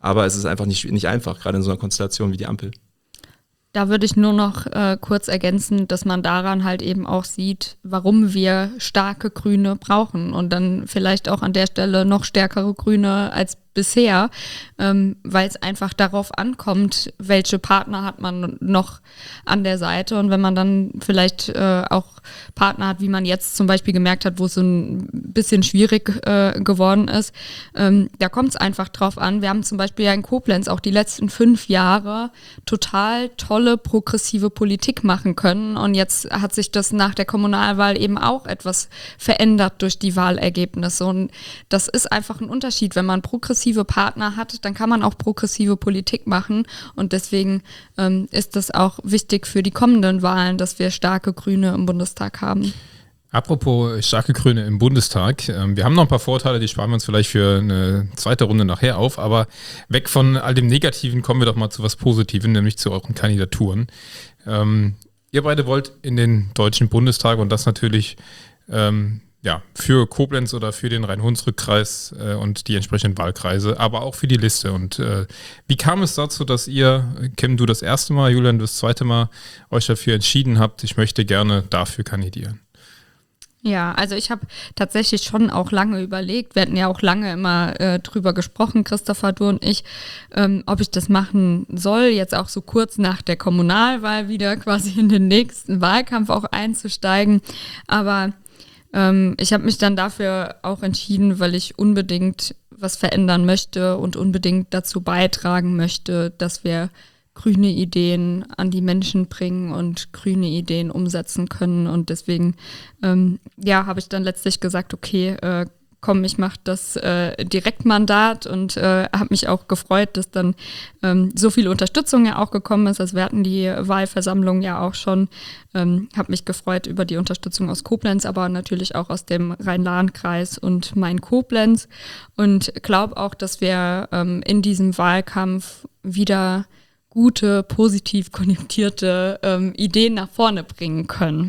Aber es ist einfach nicht, nicht einfach, gerade in so einer Konstellation wie die Ampel. Da würde ich nur noch äh, kurz ergänzen, dass man daran halt eben auch sieht, warum wir starke Grüne brauchen und dann vielleicht auch an der Stelle noch stärkere Grüne als bisher, ähm, weil es einfach darauf ankommt, welche Partner hat man noch an der Seite und wenn man dann vielleicht äh, auch Partner hat, wie man jetzt zum Beispiel gemerkt hat, wo es so ein bisschen schwierig äh, geworden ist, ähm, da kommt es einfach drauf an. Wir haben zum Beispiel ja in Koblenz auch die letzten fünf Jahre total tolle progressive Politik machen können und jetzt hat sich das nach der Kommunalwahl eben auch etwas verändert durch die Wahlergebnisse und das ist einfach ein Unterschied, wenn man progressiv Partner hat, dann kann man auch progressive Politik machen und deswegen ähm, ist das auch wichtig für die kommenden Wahlen, dass wir starke Grüne im Bundestag haben. Apropos starke Grüne im Bundestag, ähm, wir haben noch ein paar Vorteile, die sparen wir uns vielleicht für eine zweite Runde nachher auf, aber weg von all dem Negativen kommen wir doch mal zu was Positivem, nämlich zu euren Kandidaturen. Ähm, ihr beide wollt in den Deutschen Bundestag und das natürlich ähm, ja, für Koblenz oder für den Rhein-Hunsrück-Kreis äh, und die entsprechenden Wahlkreise, aber auch für die Liste. Und äh, wie kam es dazu, dass ihr, Kim, du das erste Mal, Julian, du das zweite Mal, euch dafür entschieden habt, ich möchte gerne dafür kandidieren? Ja, also ich habe tatsächlich schon auch lange überlegt, wir hatten ja auch lange immer äh, drüber gesprochen, Christopher, du und ich, ähm, ob ich das machen soll, jetzt auch so kurz nach der Kommunalwahl wieder quasi in den nächsten Wahlkampf auch einzusteigen, aber ich habe mich dann dafür auch entschieden, weil ich unbedingt was verändern möchte und unbedingt dazu beitragen möchte, dass wir grüne Ideen an die Menschen bringen und grüne Ideen umsetzen können. Und deswegen ähm, ja, habe ich dann letztlich gesagt, okay, äh, komm, ich mache das äh, Direktmandat und äh, habe mich auch gefreut, dass dann ähm, so viel Unterstützung ja auch gekommen ist. Also wir hatten die Wahlversammlung ja auch schon. Ähm, habe mich gefreut über die Unterstützung aus Koblenz, aber natürlich auch aus dem Rhein-Lahn-Kreis und Main-Koblenz. Und glaube auch, dass wir ähm, in diesem Wahlkampf wieder gute, positiv konjunktierte ähm, Ideen nach vorne bringen können.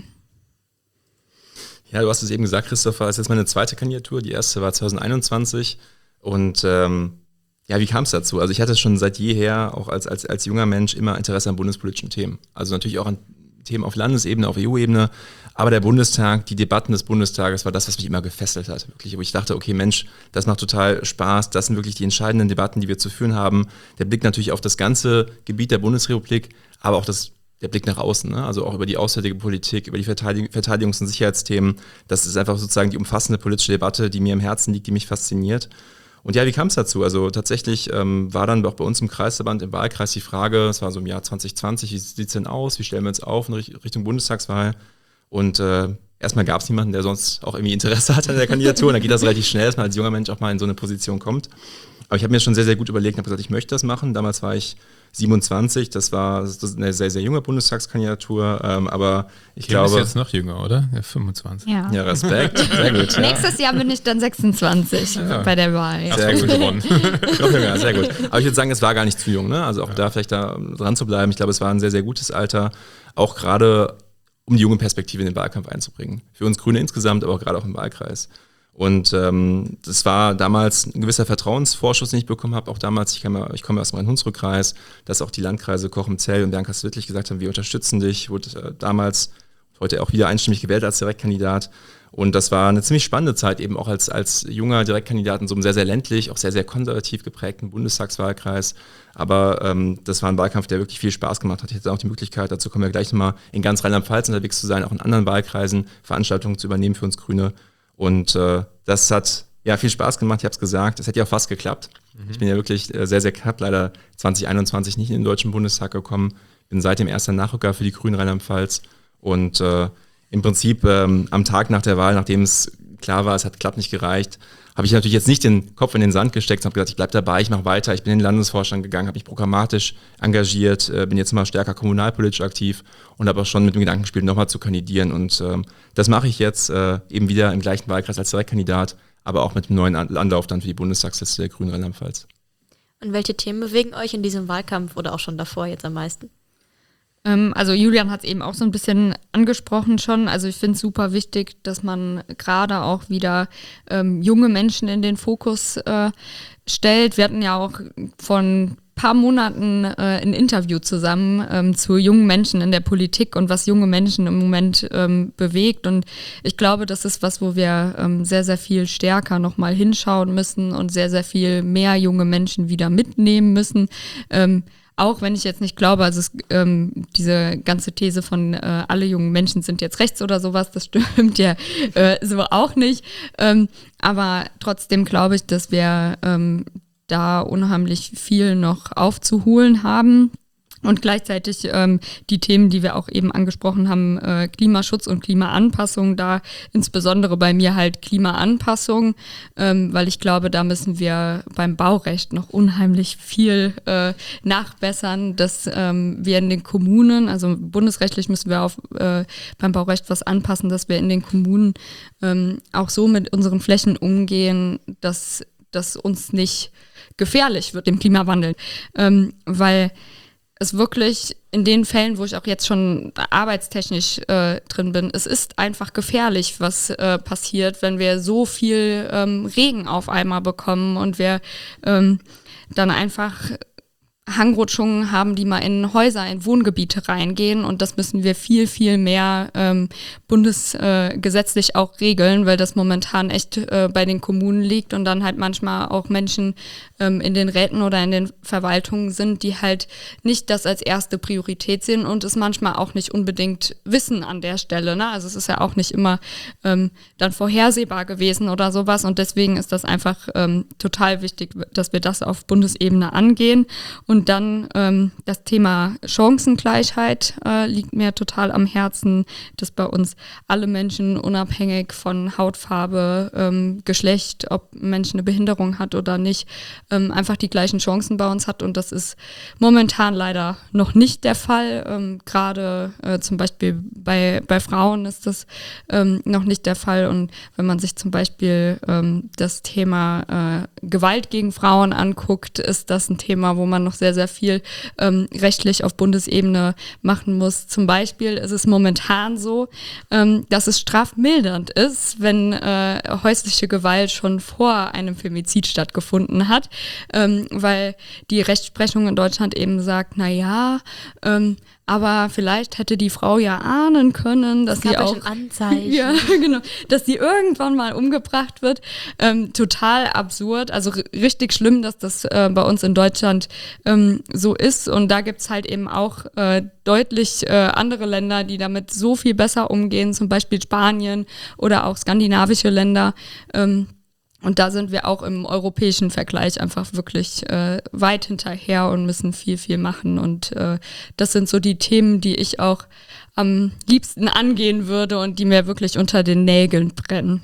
Ja, du hast es eben gesagt, Christopher, es ist jetzt meine zweite Kandidatur. Die erste war zwanzig einundzwanzig. Und ähm, ja, wie kam es dazu? Also ich hatte schon seit jeher, auch als, als, als junger Mensch, immer Interesse an bundespolitischen Themen. Also natürlich auch an Themen auf Landesebene, auf E U-Ebene. Aber der Bundestag, die Debatten des Bundestages war das, was mich immer gefesselt hat. Wirklich, wo ich dachte, okay, Mensch, das macht total Spaß. Das sind wirklich die entscheidenden Debatten, die wir zu führen haben. Der Blick natürlich auf das ganze Gebiet der Bundesrepublik, aber auch das der Blick nach außen, ne? Also auch über die auswärtige Politik, über die Verteidig- Verteidigungs- und Sicherheitsthemen. Das ist einfach sozusagen die umfassende politische Debatte, die mir im Herzen liegt, die mich fasziniert. Und ja, wie kam es dazu? Also tatsächlich ähm, war dann auch bei uns im Kreisverband, im Wahlkreis die Frage, es war so im Jahr zwanzig zwanzig, wie sieht es denn aus? Wie stellen wir uns auf in Richtung Bundestagswahl? Und äh, erstmal gab es niemanden, der sonst auch irgendwie Interesse hat an der Kandidatur. Und dann geht das relativ schnell, dass man als junger Mensch auch mal in so eine Position kommt. Aber ich habe mir schon sehr, sehr gut überlegt und habe gesagt, ich möchte das machen. Damals war ich siebenundzwanzig, das war das ist eine sehr, sehr junge Bundestagskandidatur, ähm, aber ich Kim glaube... ist jetzt noch jünger, oder? Ja, fünfundzwanzig. Ja. Ja, Respekt, sehr gut. Ja. Nächstes Jahr bin ich dann sechsundzwanzig Ja. bei der Wahl. Ja. Sehr gut gewonnen. Noch jünger, sehr gut. Aber ich würde sagen, es war gar nicht zu jung, ne? Also auch ja. da vielleicht da dran zu bleiben. Ich glaube, es war ein sehr, sehr gutes Alter, auch gerade um die junge Perspektive in den Wahlkampf einzubringen. Für uns Grüne insgesamt, aber auch gerade auch im Wahlkreis. Und ähm, das war damals ein gewisser Vertrauensvorschuss, den ich bekommen habe. Auch damals, ich komme, ich komme aus dem Rhein-Hunsrück-Kreis, dass auch die Landkreise Kochum-Zell und Bernkastel-Wittlich gesagt haben, wir unterstützen dich. Wurde äh, damals, heute auch wieder einstimmig gewählt als Direktkandidat. Und das war eine ziemlich spannende Zeit, eben auch als, als junger Direktkandidat in so einem sehr, sehr ländlich, auch sehr, sehr konservativ geprägten Bundestagswahlkreis. Aber ähm, das war ein Wahlkampf, der wirklich viel Spaß gemacht hat. Ich hatte auch die Möglichkeit, dazu kommen wir gleich nochmal, in ganz Rheinland-Pfalz unterwegs zu sein, auch in anderen Wahlkreisen Veranstaltungen zu übernehmen für uns Grüne. Und äh, das hat ja viel Spaß gemacht, ich habe es gesagt. Es hätte ja auch fast geklappt. Mhm. Ich bin ja wirklich äh, sehr, sehr knapp leider zwanzig einundzwanzig nicht in den Deutschen Bundestag gekommen. Bin seitdem erster Nachrücker für die Grünen Rheinland-Pfalz. Und äh, im Prinzip ähm, am Tag nach der Wahl, nachdem es klar war, es hat klappt nicht gereicht, habe ich natürlich jetzt nicht den Kopf in den Sand gesteckt und habe gesagt, ich bleibe dabei, ich mache weiter. Ich bin in den Landesvorstand gegangen, habe mich programmatisch engagiert, äh, bin jetzt immer stärker kommunalpolitisch aktiv und habe auch schon mit dem Gedanken gespielt, nochmal zu kandidieren. Und ähm, das mache ich jetzt äh, eben wieder im gleichen Wahlkreis als Direktkandidat, aber auch mit einem neuen Anlauf dann für die Bundestagsliste der Grünen Rheinland-Pfalz. Und welche Themen bewegen euch in diesem Wahlkampf oder auch schon davor jetzt am meisten? Also Julian hat es eben auch so ein bisschen angesprochen schon. Also ich finde es super wichtig, dass man gerade auch wieder ähm, junge Menschen in den Fokus äh, stellt. Wir hatten ja auch von paar Monaten äh, ein Interview zusammen ähm, zu jungen Menschen in der Politik und was junge Menschen im Moment ähm, bewegt. Und ich glaube, das ist was, wo wir ähm, sehr, sehr viel stärker nochmal hinschauen müssen und sehr, sehr viel mehr junge Menschen wieder mitnehmen müssen. Ähm, Auch wenn ich jetzt nicht glaube, also es, ähm, diese ganze These von äh, alle jungen Menschen sind jetzt rechts oder sowas, das stimmt ja äh, so auch nicht. Ähm, aber trotzdem glaube ich, dass wir ähm, da unheimlich viel noch aufzuholen haben. Und gleichzeitig ähm, die Themen, die wir auch eben angesprochen haben, äh, Klimaschutz und Klimaanpassung, da insbesondere bei mir halt Klimaanpassung, ähm, weil ich glaube, da müssen wir beim Baurecht noch unheimlich viel äh, nachbessern, dass ähm, wir in den Kommunen, also bundesrechtlich müssen wir auf, äh, beim Baurecht was anpassen, dass wir in den Kommunen ähm, auch so mit unseren Flächen umgehen, dass das uns nicht gefährlich wird, dem Klimawandel, ähm, weil es wirklich in den Fällen, wo ich auch jetzt schon arbeitstechnisch äh, drin bin, es ist einfach gefährlich, was äh, passiert, wenn wir so viel ähm, Regen auf einmal bekommen und wir ähm, dann einfach Hangrutschungen haben, die mal in Häuser, in Wohngebiete reingehen, und das müssen wir viel, viel mehr ähm, bundesgesetzlich äh, auch regeln, weil das momentan echt äh, bei den Kommunen liegt und dann halt manchmal auch Menschen ähm, in den Räten oder in den Verwaltungen sind, die halt nicht das als erste Priorität sehen und es manchmal auch nicht unbedingt wissen an der Stelle, ne? Also es ist ja auch nicht immer ähm, dann vorhersehbar gewesen oder sowas, und deswegen ist das einfach ähm, total wichtig, dass wir das auf Bundesebene angehen. Und Und dann ähm, das Thema Chancengleichheit äh, liegt mir total am Herzen, dass bei uns alle Menschen unabhängig von Hautfarbe, ähm, Geschlecht, ob ein Mensch eine Behinderung hat oder nicht, ähm, einfach die gleichen Chancen bei uns hat. Und das ist momentan leider noch nicht der Fall. Ähm, Gerade äh, zum Beispiel bei, bei Frauen ist das ähm, noch nicht der Fall. Und wenn man sich zum Beispiel ähm, das Thema äh, Gewalt gegen Frauen anguckt, ist das ein Thema, wo man noch sehr, sehr viel ähm, rechtlich auf Bundesebene machen muss. Zum Beispiel ist es momentan so, ähm, dass es strafmildernd ist, wenn äh, häusliche Gewalt schon vor einem Femizid stattgefunden hat, ähm, weil die Rechtsprechung in Deutschland eben sagt, na ja, ähm, aber vielleicht hätte die Frau ja ahnen können, dass es gab sie ja auch schon Anzeichen. ja, genau, dass sie irgendwann mal umgebracht wird. Ähm, total absurd, also r- richtig schlimm, dass das äh, bei uns in Deutschland ähm, so ist. Und da gibt's halt eben auch äh, deutlich äh, andere Länder, die damit so viel besser umgehen, zum Beispiel Spanien oder auch skandinavische Länder. Ähm, Und da sind wir auch im europäischen Vergleich einfach wirklich äh, weit hinterher und müssen viel, viel machen. Und äh, das sind so die Themen, die ich auch am liebsten angehen würde und die mir wirklich unter den Nägeln brennen.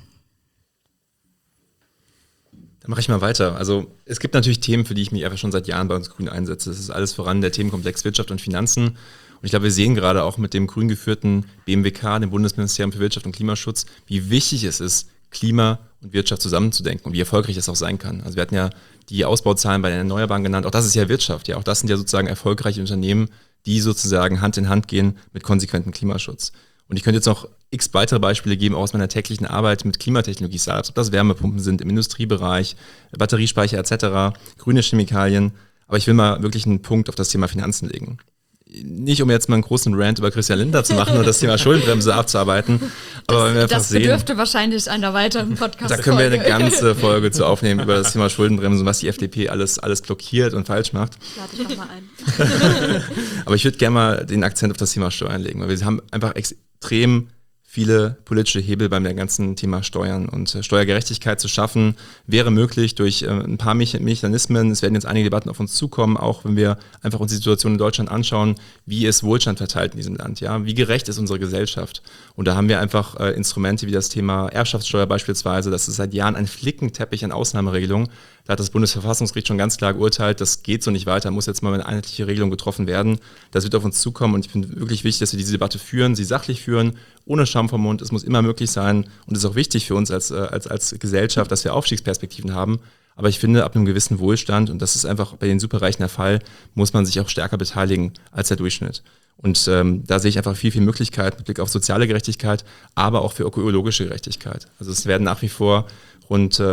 Dann mache ich mal weiter. Also es gibt natürlich Themen, für die ich mich einfach schon seit Jahren bei uns Grünen einsetze. Das ist alles voran der Themenkomplex Wirtschaft und Finanzen. Und ich glaube, wir sehen gerade auch mit dem grün geführten B M W K, dem Bundesministerium für Wirtschaft und Klimaschutz, wie wichtig es ist, Klima und Wirtschaft zusammenzudenken und wie erfolgreich es auch sein kann. Also wir hatten ja die Ausbauzahlen bei den Erneuerbaren genannt. Auch das ist ja Wirtschaft. Ja, auch das sind ja sozusagen erfolgreiche Unternehmen, die sozusagen Hand in Hand gehen mit konsequentem Klimaschutz. Und ich könnte jetzt noch x weitere Beispiele geben, auch aus meiner täglichen Arbeit mit Klimatechnologie-Startups, ob das Wärmepumpen sind im Industriebereich, Batteriespeicher et cetera, grüne Chemikalien. Aber ich will mal wirklich einen Punkt auf das Thema Finanzen legen. Nicht, um jetzt mal einen großen Rant über Christian Lindner zu machen und das Thema Schuldenbremse abzuarbeiten, aber das, wenn wir einfach das sehen, bedürfte wahrscheinlich einer weiteren Podcast-Folge. da können wir eine ganze Folge zu aufnehmen über das Thema Schuldenbremse und was die F D P alles, alles blockiert und falsch macht. Lade ich nochmal ein. Aber ich würde gerne mal den Akzent auf das Thema Steuern legen, weil wir haben einfach extrem viele politische Hebel beim ganzen Thema Steuern, und äh, Steuergerechtigkeit zu schaffen, wäre möglich durch äh, ein paar Me- Mechanismen. Es werden jetzt einige Debatten auf uns zukommen, auch wenn wir einfach uns die Situation in Deutschland anschauen, wie ist Wohlstand verteilt in diesem Land, ja, wie gerecht ist unsere Gesellschaft. Und da haben wir einfach äh, Instrumente wie das Thema Erbschaftssteuer beispielsweise, das ist seit Jahren ein Flickenteppich an Ausnahmeregelungen. Da hat das Bundesverfassungsgericht schon ganz klar geurteilt, das geht so nicht weiter, muss jetzt mal eine einheitliche Regelung getroffen werden. Das wird auf uns zukommen, und ich finde wirklich wichtig, dass wir diese Debatte führen, sie sachlich führen, ohne Scham vom Mund. Es muss immer möglich sein, und es ist auch wichtig für uns als, als, als Gesellschaft, dass wir Aufstiegsperspektiven haben. Aber ich finde, ab einem gewissen Wohlstand, und das ist einfach bei den Superreichen der Fall, muss man sich auch stärker beteiligen als der Durchschnitt. Und ähm, da sehe ich einfach viel, viel Möglichkeit mit Blick auf soziale Gerechtigkeit, aber auch für ökologische Gerechtigkeit. Also es werden nach wie vor rund äh,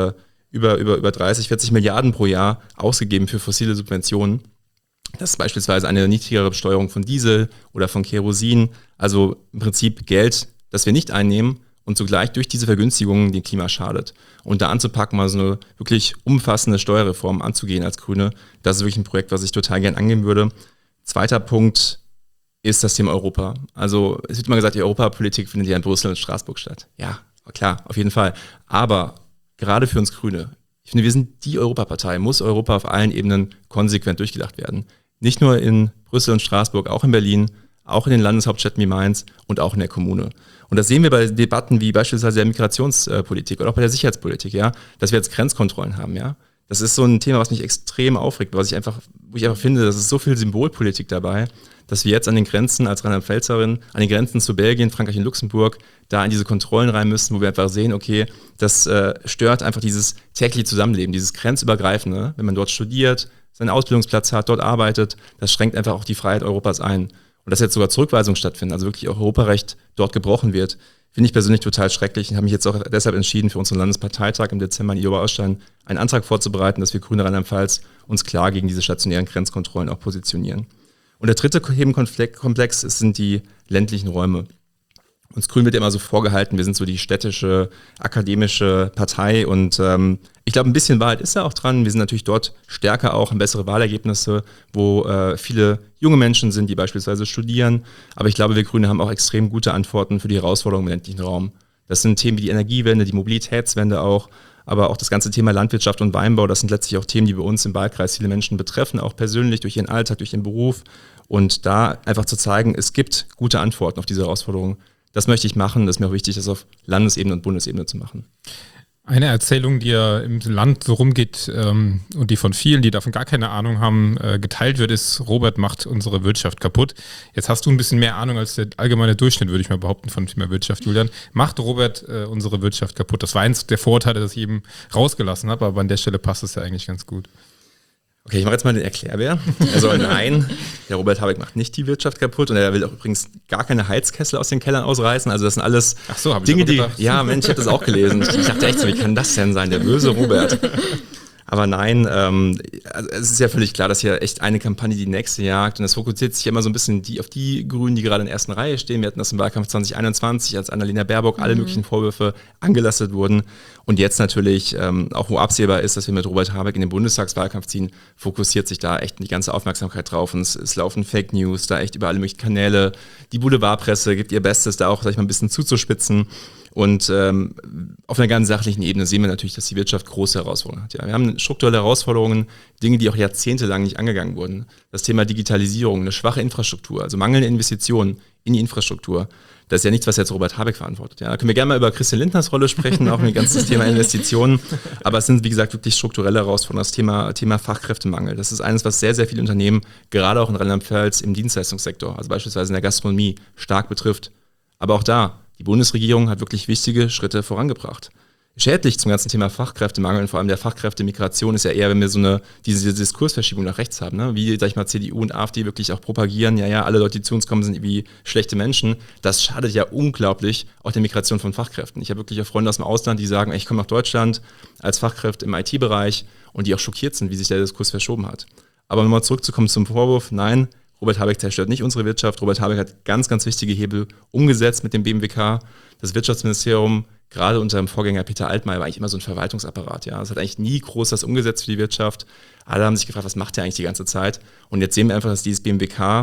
über, über, über dreißig, vierzig Milliarden pro Jahr ausgegeben für fossile Subventionen. Das ist beispielsweise eine niedrigere Besteuerung von Diesel oder von Kerosin. Also im Prinzip Geld, das wir nicht einnehmen und zugleich durch diese Vergünstigungen dem Klima schadet. Und da anzupacken, mal so eine wirklich umfassende Steuerreform anzugehen als Grüne, das ist wirklich ein Projekt, was ich total gern angehen würde. Zweiter Punkt ist das Thema Europa. Also es wird immer gesagt, die Europapolitik findet ja in Brüssel und Straßburg statt. Ja, klar, auf jeden Fall. Aber gerade für uns Grüne, ich finde, wir sind die Europapartei, muss Europa auf allen Ebenen konsequent durchgedacht werden. Nicht nur in Brüssel und Straßburg, auch in Berlin, auch in den Landeshauptstädten wie Mainz und auch in der Kommune. Und das sehen wir bei Debatten wie beispielsweise der Migrationspolitik oder auch bei der Sicherheitspolitik, ja, dass wir jetzt Grenzkontrollen haben, ja. Das ist so ein Thema, was mich extrem aufregt, was ich einfach, wo ich einfach finde, das ist so viel Symbolpolitik dabei, dass wir jetzt an den Grenzen als Rheinland-Pfälzerin, an den Grenzen zu Belgien, Frankreich und Luxemburg, da in diese Kontrollen rein müssen, wo wir einfach sehen, okay, das äh, stört einfach dieses tägliche Zusammenleben, dieses grenzübergreifende, wenn man dort studiert, seinen Ausbildungsplatz hat, dort arbeitet, das schränkt einfach auch die Freiheit Europas ein. Und dass jetzt sogar Zurückweisungen stattfinden, also wirklich auch Europarecht dort gebrochen wird, finde ich persönlich total schrecklich und habe mich jetzt auch deshalb entschieden, für unseren Landesparteitag im Dezember in Oberaustein einen Antrag vorzubereiten, dass wir Grüne Rheinland-Pfalz uns klar gegen diese stationären Grenzkontrollen auch positionieren. Und der dritte Themenkomplex sind die ländlichen Räume. Uns Grünen wird ja immer so vorgehalten, wir sind so die städtische, akademische Partei und ähm, ich glaube, ein bisschen Wahrheit ist da auch dran. Wir sind natürlich dort stärker auch, haben bessere Wahlergebnisse, wo äh, viele junge Menschen sind, die beispielsweise studieren. Aber ich glaube, wir Grüne haben auch extrem gute Antworten für die Herausforderungen im ländlichen Raum. Das sind Themen wie die Energiewende, die Mobilitätswende auch, aber auch das ganze Thema Landwirtschaft und Weinbau, das sind letztlich auch Themen, die bei uns im Wahlkreis viele Menschen betreffen, auch persönlich durch ihren Alltag, durch ihren Beruf. Und da einfach zu zeigen, es gibt gute Antworten auf diese Herausforderungen. Das möchte ich machen. Das ist mir auch wichtig, das auf Landesebene und Bundesebene zu machen. Eine Erzählung, die ja im Land so rumgeht ähm, und die von vielen, die davon gar keine Ahnung haben, äh, geteilt wird, ist, Robert macht unsere Wirtschaft kaputt. Jetzt hast du ein bisschen mehr Ahnung als der allgemeine Durchschnitt, würde ich mal behaupten, von dem Thema Wirtschaft, Julian. Macht Robert äh, unsere Wirtschaft kaputt? Das war eins der Vorurteile, das ich eben rausgelassen habe, aber an der Stelle passt es ja eigentlich ganz gut. Okay, ich mache jetzt mal den Erklärbär. Also nein, der Robert Habeck macht nicht die Wirtschaft kaputt und er will auch übrigens gar keine Heizkessel aus den Kellern ausreißen. Also das sind alles Ach so, hab ich Dinge, aber gedacht. die... Ja, Mensch, ich habe das auch gelesen. Ich dachte echt so, wie kann das denn sein, der böse Robert? Aber nein, ähm, also es ist ja völlig klar, dass hier echt eine Kampagne die nächste jagt und es fokussiert sich immer so ein bisschen die, auf die Grünen, die gerade in der ersten Reihe stehen. Wir hatten das im Wahlkampf zwanzig einundzwanzig, als Annalena Baerbock mhm. alle möglichen Vorwürfe angelastet wurden. Und jetzt natürlich, ähm, auch wo absehbar ist, dass wir mit Robert Habeck in den Bundestagswahlkampf ziehen, fokussiert sich da echt die ganze Aufmerksamkeit drauf. Und es, es laufen Fake News, da echt über alle möglichen Kanäle. Die Boulevardpresse gibt ihr Bestes, da auch, sag ich mal, ein bisschen zuzuspitzen. Und ähm, auf einer ganz sachlichen Ebene sehen wir natürlich, dass die Wirtschaft große Herausforderungen hat. Ja. Wir haben strukturelle Herausforderungen, Dinge, die auch jahrzehntelang nicht angegangen wurden. Das Thema Digitalisierung, eine schwache Infrastruktur, also mangelnde Investitionen in die Infrastruktur. Das ist ja nichts, was jetzt Robert Habeck verantwortet. Ja. Da können wir gerne mal über Christian Lindners Rolle sprechen, auch mit dem ganzen Thema Investitionen. Aber es sind, wie gesagt, wirklich strukturelle Herausforderungen. Das Thema, Thema Fachkräftemangel. Das ist eines, was sehr, sehr viele Unternehmen, gerade auch in Rheinland-Pfalz im Dienstleistungssektor, also beispielsweise in der Gastronomie, stark betrifft. Aber auch da, die Bundesregierung hat wirklich wichtige Schritte vorangebracht. Schädlich zum ganzen Thema Fachkräftemangel und vor allem der Fachkräftemigration ist ja eher, wenn wir so eine diese Diskursverschiebung nach rechts haben, ne? Wie, sag ich mal, C D U und AfD wirklich auch propagieren, ja, ja, alle Leute, die zu uns kommen, sind wie schlechte Menschen. Das schadet ja unglaublich auch der Migration von Fachkräften. Ich habe wirklich auch Freunde aus dem Ausland, die sagen, ich komme nach Deutschland als Fachkräfte im I T-Bereich und die auch schockiert sind, wie sich der Diskurs verschoben hat. Aber nochmal zurückzukommen zum Vorwurf, nein, Robert Habeck zerstört nicht unsere Wirtschaft. Robert Habeck hat ganz, ganz wichtige Hebel umgesetzt mit dem B M W K. Das Wirtschaftsministerium, gerade unter dem Vorgänger Peter Altmaier, war eigentlich immer so ein Verwaltungsapparat. Ja, es hat eigentlich nie groß das umgesetzt für die Wirtschaft. Alle haben sich gefragt, was macht der eigentlich die ganze Zeit? Und jetzt sehen wir einfach, dass dieses B M W K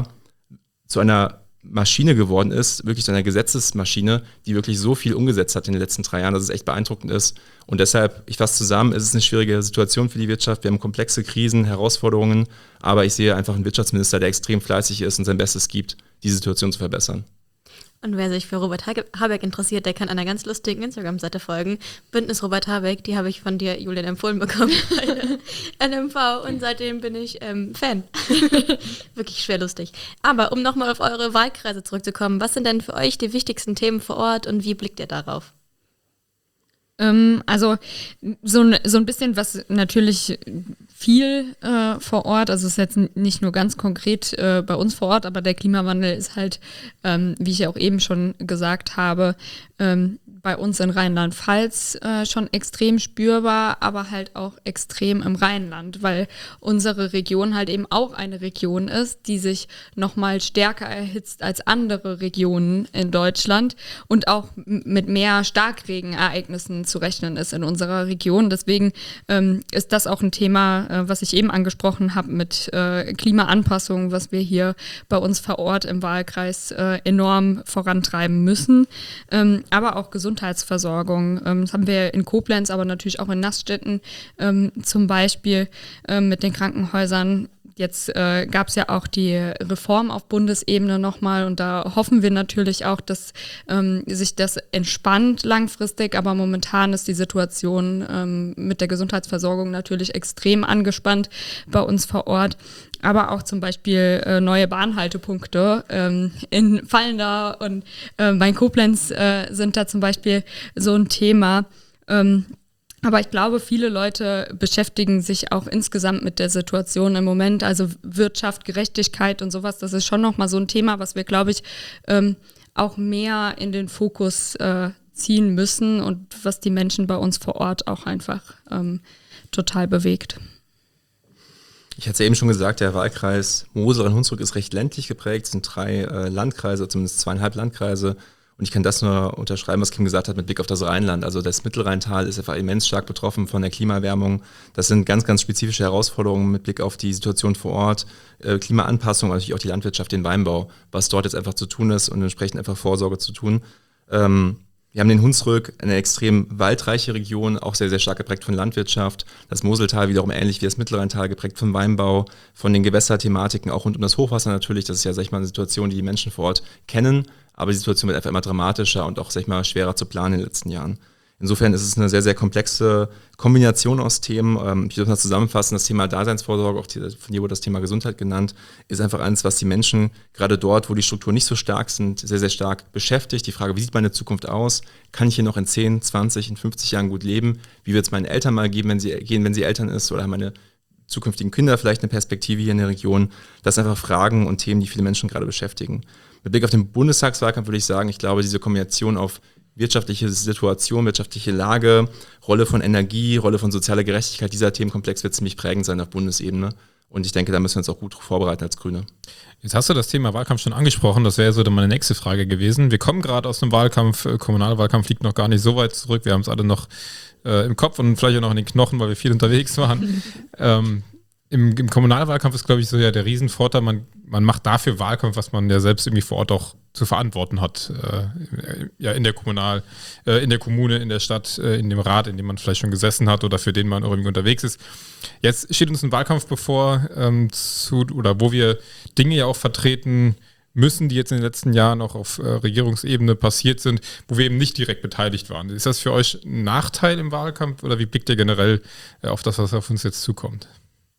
zu einer Maschine geworden ist, wirklich zu einer Gesetzesmaschine, die wirklich so viel umgesetzt hat in den letzten drei Jahren, dass es echt beeindruckend ist. Und deshalb, ich fasse zusammen, es ist eine schwierige Situation für die Wirtschaft. Wir haben komplexe Krisen, Herausforderungen, aber ich sehe einfach einen Wirtschaftsminister, der extrem fleißig ist und sein Bestes gibt, die Situation zu verbessern. Und wer sich für Robert Habeck interessiert, der kann einer ganz lustigen Instagram-Seite folgen. Bündnis Robert Habeck, die habe ich von dir, Julian, empfohlen bekommen bei N M V und seitdem bin ich ähm, Fan. Wirklich schwer lustig. Aber um nochmal auf eure Wahlkreise zurückzukommen, was sind denn für euch die wichtigsten Themen vor Ort und wie blickt ihr darauf? Ähm, also so, so ein bisschen, was natürlich viel äh, vor Ort. Also es ist jetzt nicht nur ganz konkret äh, bei uns vor Ort, aber der Klimawandel ist halt, ähm, wie ich ja auch eben schon gesagt habe, ähm, bei uns in Rheinland-Pfalz äh, schon extrem spürbar, aber halt auch extrem im Rheinland, weil unsere Region halt eben auch eine Region ist, die sich nochmal stärker erhitzt als andere Regionen in Deutschland und auch m- mit mehr Starkregenereignissen zu rechnen ist in unserer Region. Deswegen ähm, ist das auch ein Thema, äh, was ich eben angesprochen habe mit äh, Klimaanpassung, was wir hier bei uns vor Ort im Wahlkreis äh, enorm vorantreiben müssen. Ähm, aber auch Gesundheitsversorgung. Ähm, das haben wir in Koblenz, aber natürlich auch in Nassstetten ähm, zum Beispiel ähm, mit den Krankenhäusern. Jetzt äh, gab es ja auch die Reform auf Bundesebene nochmal und da hoffen wir natürlich auch, dass ähm, sich das entspannt langfristig, aber momentan ist die Situation ähm, mit der Gesundheitsversorgung natürlich extrem angespannt bei uns vor Ort. Aber auch zum Beispiel äh, neue Bahnhaltepunkte ähm, in Fallender und äh, bei Koblenz äh, sind da zum Beispiel so ein Thema. Ähm, aber ich glaube, viele Leute beschäftigen sich auch insgesamt mit der Situation im Moment. Also Wirtschaft, Gerechtigkeit und sowas, das ist schon nochmal so ein Thema, was wir, glaube ich, ähm, auch mehr in den Fokus äh, ziehen müssen und was die Menschen bei uns vor Ort auch einfach ähm, total bewegt. Ich hatte es ja eben schon gesagt, der Wahlkreis Mosel-Rhein-Hunsrück ist recht ländlich geprägt. Es sind drei äh, Landkreise, zumindest zweieinhalb Landkreise. Und ich kann das nur unterschreiben, was Kim gesagt hat mit Blick auf das Rheinland. Also das Mittelrheintal ist einfach immens stark betroffen von der Klimaerwärmung. Das sind ganz, ganz spezifische Herausforderungen mit Blick auf die Situation vor Ort, äh, Klimaanpassung, natürlich auch die Landwirtschaft, den Weinbau, was dort jetzt einfach zu tun ist und entsprechend einfach Vorsorge zu tun. Ähm, Wir haben den Hunsrück, eine extrem waldreiche Region, auch sehr, sehr stark geprägt von Landwirtschaft. Das Moseltal wiederum ähnlich wie das Mittelrheintal, geprägt vom Weinbau, von den Gewässerthematiken, auch rund um das Hochwasser natürlich. Das ist ja, sag ich mal, eine Situation, die die Menschen vor Ort kennen. Aber die Situation wird einfach immer dramatischer und auch, sag ich mal, schwerer zu planen in den letzten Jahren. Insofern ist es eine sehr, sehr komplexe Kombination aus Themen. Ich würde mal zusammenfassen, das Thema Daseinsvorsorge, auch von dir wurde das Thema Gesundheit genannt, ist einfach eines, was die Menschen gerade dort, wo die Strukturen nicht so stark sind, sehr, sehr stark beschäftigt. Die Frage, wie sieht meine Zukunft aus? Kann ich hier noch in zehn, zwanzig, in fünfzig Jahren gut leben? Wie wird es meinen Eltern mal geben, wenn sie gehen, wenn sie Eltern ist? Oder haben meine zukünftigen Kinder vielleicht eine Perspektive hier in der Region? Das sind einfach Fragen und Themen, die viele Menschen gerade beschäftigen. Mit Blick auf den Bundestagswahlkampf würde ich sagen, ich glaube, diese Kombination auf wirtschaftliche Situation, wirtschaftliche Lage, Rolle von Energie, Rolle von sozialer Gerechtigkeit, dieser Themenkomplex wird ziemlich prägend sein auf Bundesebene. Und ich denke, da müssen wir uns auch gut vorbereiten als Grüne. Jetzt hast du das Thema Wahlkampf schon angesprochen, das wäre so dann meine nächste Frage gewesen. Wir kommen gerade aus dem Wahlkampf, Kommunalwahlkampf liegt noch gar nicht so weit zurück, wir haben es alle noch äh, im Kopf und vielleicht auch noch in den Knochen, weil wir viel unterwegs waren. ähm, Im, Im Kommunalwahlkampf ist, glaube ich, so ja der Riesenvorteil, man, man macht dafür Wahlkampf, was man ja selbst irgendwie vor Ort auch zu verantworten hat. Äh, ja, in der Kommunal, äh, in der Kommune, in der Stadt, äh, in dem Rat, in dem man vielleicht schon gesessen hat oder für den man irgendwie unterwegs ist. Jetzt steht uns ein Wahlkampf bevor, ähm, zu, oder wo wir Dinge ja auch vertreten müssen, die jetzt in den letzten Jahren auch auf äh, Regierungsebene passiert sind, wo wir eben nicht direkt beteiligt waren. Ist das für euch ein Nachteil im Wahlkampf oder wie blickt ihr generell äh, auf das, was auf uns jetzt zukommt?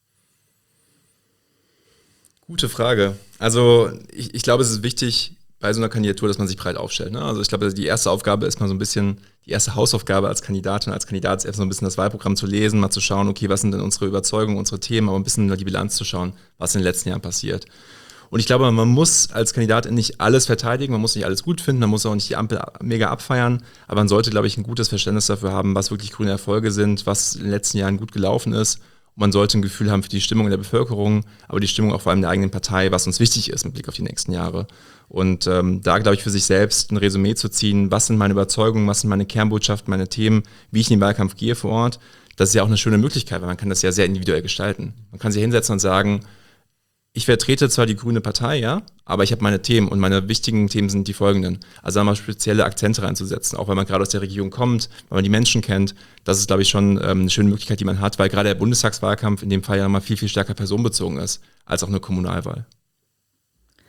Gute Frage. Also ich, ich glaube, es ist wichtig bei so einer Kandidatur, dass man sich breit aufstellt. Ne? Also ich glaube, die erste Aufgabe ist mal so ein bisschen, die erste Hausaufgabe als Kandidatin, als Kandidat ist erst so ein bisschen das Wahlprogramm zu lesen, mal zu schauen, okay, was sind denn unsere Überzeugungen, unsere Themen, aber ein bisschen die Bilanz zu schauen, was in den letzten Jahren passiert. Und ich glaube, man muss als Kandidat nicht alles verteidigen, man muss nicht alles gut finden, man muss auch nicht die Ampel mega abfeiern, aber man sollte, glaube ich, ein gutes Verständnis dafür haben, was wirklich grüne Erfolge sind, was in den letzten Jahren gut gelaufen ist. Man sollte ein Gefühl haben für die Stimmung in der Bevölkerung, aber die Stimmung auch vor allem der eigenen Partei, was uns wichtig ist mit Blick auf die nächsten Jahre. Und ähm, da, glaube ich, für sich selbst ein Resümee zu ziehen, was sind meine Überzeugungen, was sind meine Kernbotschaften, meine Themen, wie ich in den Wahlkampf gehe vor Ort, das ist ja auch eine schöne Möglichkeit, weil man kann das ja sehr individuell gestalten. Man kann sich hinsetzen und sagen, ich vertrete zwar die grüne Partei, ja, aber ich habe meine Themen und meine wichtigen Themen sind die folgenden. Also einmal spezielle Akzente reinzusetzen, auch wenn man gerade aus der Region kommt, weil man die Menschen kennt. Das ist, glaube ich, schon ähm, eine schöne Möglichkeit, die man hat, weil gerade der Bundestagswahlkampf in dem Fall ja mal viel, viel stärker personenbezogen ist, als auch eine Kommunalwahl.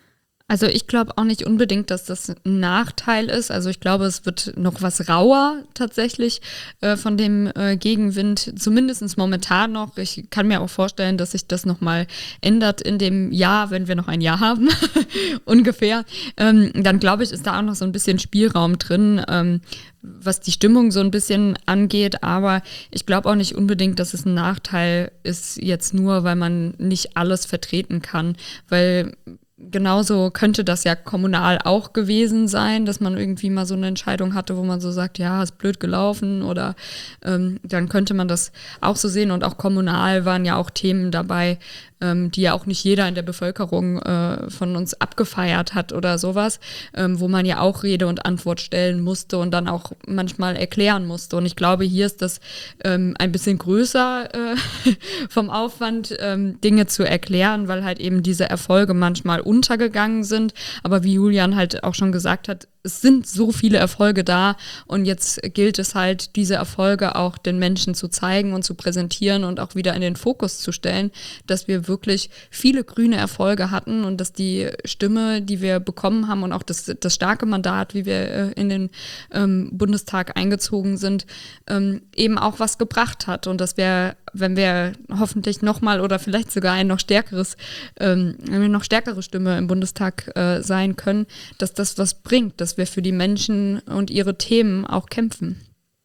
Also ich glaube auch nicht unbedingt, dass das ein Nachteil ist. Also ich glaube, es wird noch was rauer tatsächlich äh, von dem äh, Gegenwind, zumindest momentan noch. Ich kann mir auch vorstellen, dass sich das nochmal ändert in dem Jahr, wenn wir noch ein Jahr haben, ungefähr. Ähm, dann glaube ich, ist da auch noch so ein bisschen Spielraum drin, ähm, was die Stimmung so ein bisschen angeht. Aber ich glaube auch nicht unbedingt, dass es ein Nachteil ist jetzt nur, weil man nicht alles vertreten kann, weil genauso könnte das ja kommunal auch gewesen sein, dass man irgendwie mal so eine Entscheidung hatte, wo man so sagt, ja, ist blöd gelaufen oder ähm, dann könnte man das auch so sehen. Und auch kommunal waren ja auch Themen dabei, ähm, die ja auch nicht jeder in der Bevölkerung äh, von uns abgefeiert hat oder sowas, ähm, wo man ja auch Rede und Antwort stellen musste und dann auch manchmal erklären musste. Und ich glaube, hier ist das ähm, ein bisschen größer äh, vom Aufwand, ähm, Dinge zu erklären, weil halt eben diese Erfolge manchmal untergegangen sind. Aber wie Julian halt auch schon gesagt hat, es sind so viele Erfolge da und jetzt gilt es halt, diese Erfolge auch den Menschen zu zeigen und zu präsentieren und auch wieder in den Fokus zu stellen, dass wir wirklich viele grüne Erfolge hatten und dass die Stimme, die wir bekommen haben und auch das, das starke Mandat, wie wir äh, in den ähm, Bundestag eingezogen sind, ähm, eben auch was gebracht hat und dass wir, wenn wir hoffentlich nochmal oder vielleicht sogar ein noch stärkeres, ähm, eine noch stärkere Stimme im Bundestag äh, sein können, dass das was bringt, dass wir für die Menschen und ihre Themen auch kämpfen.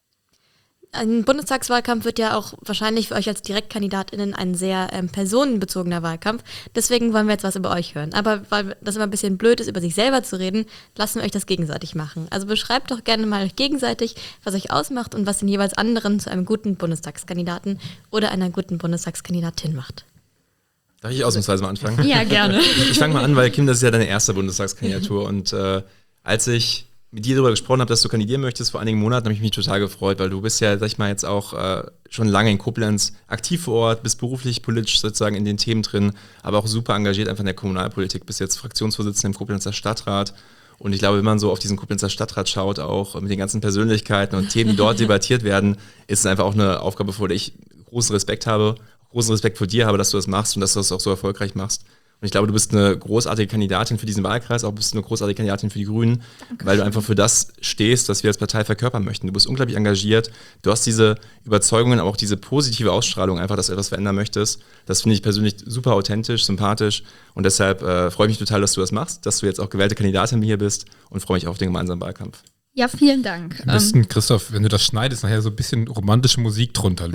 Ein Bundestagswahlkampf wird ja auch wahrscheinlich für euch als DirektkandidatInnen ein sehr ähm, personenbezogener Wahlkampf. Deswegen wollen wir jetzt was über euch hören. Aber weil das immer ein bisschen blöd ist, über sich selber zu reden, lassen wir euch das gegenseitig machen. Also beschreibt doch gerne mal gegenseitig, was euch ausmacht und was den jeweils anderen zu einem guten Bundestagskandidaten oder einer guten Bundestagskandidatin macht. Darf ich ausnahmsweise mal anfangen? Ja, gerne. Ich fange mal an, weil Kim, das ist ja deine erste Bundestagskandidatur und äh, als ich mit dir darüber gesprochen habe, dass du kandidieren möchtest vor einigen Monaten, habe ich mich total gefreut, weil du bist ja, sag ich mal, jetzt auch äh, schon lange in Koblenz aktiv vor Ort, bist beruflich, politisch sozusagen in den Themen drin, aber auch super engagiert einfach in der Kommunalpolitik, bist jetzt Fraktionsvorsitzender im Koblenzer Stadtrat und ich glaube, wenn man so auf diesen Koblenzer Stadtrat schaut, auch mit den ganzen Persönlichkeiten und Themen, die dort debattiert werden, ist es einfach auch eine Aufgabe, vor der ich großen Respekt habe, großen Respekt vor dir habe, dass du das machst und dass du das auch so erfolgreich machst. Und ich glaube, du bist eine großartige Kandidatin für diesen Wahlkreis, auch bist eine großartige Kandidatin für die Grünen, Danke. Weil du einfach für das stehst, was wir als Partei verkörpern möchten. Du bist unglaublich engagiert, du hast diese Überzeugungen, aber auch diese positive Ausstrahlung, einfach, dass du etwas verändern möchtest. Das finde ich persönlich super authentisch, sympathisch und deshalb äh, freue ich mich total, dass du das machst, dass du jetzt auch gewählte Kandidatin hier bist und freue mich auf den gemeinsamen Wahlkampf. Ja, vielen Dank. Am besten, Christoph, wenn du das schneidest, nachher so ein bisschen romantische Musik drunter.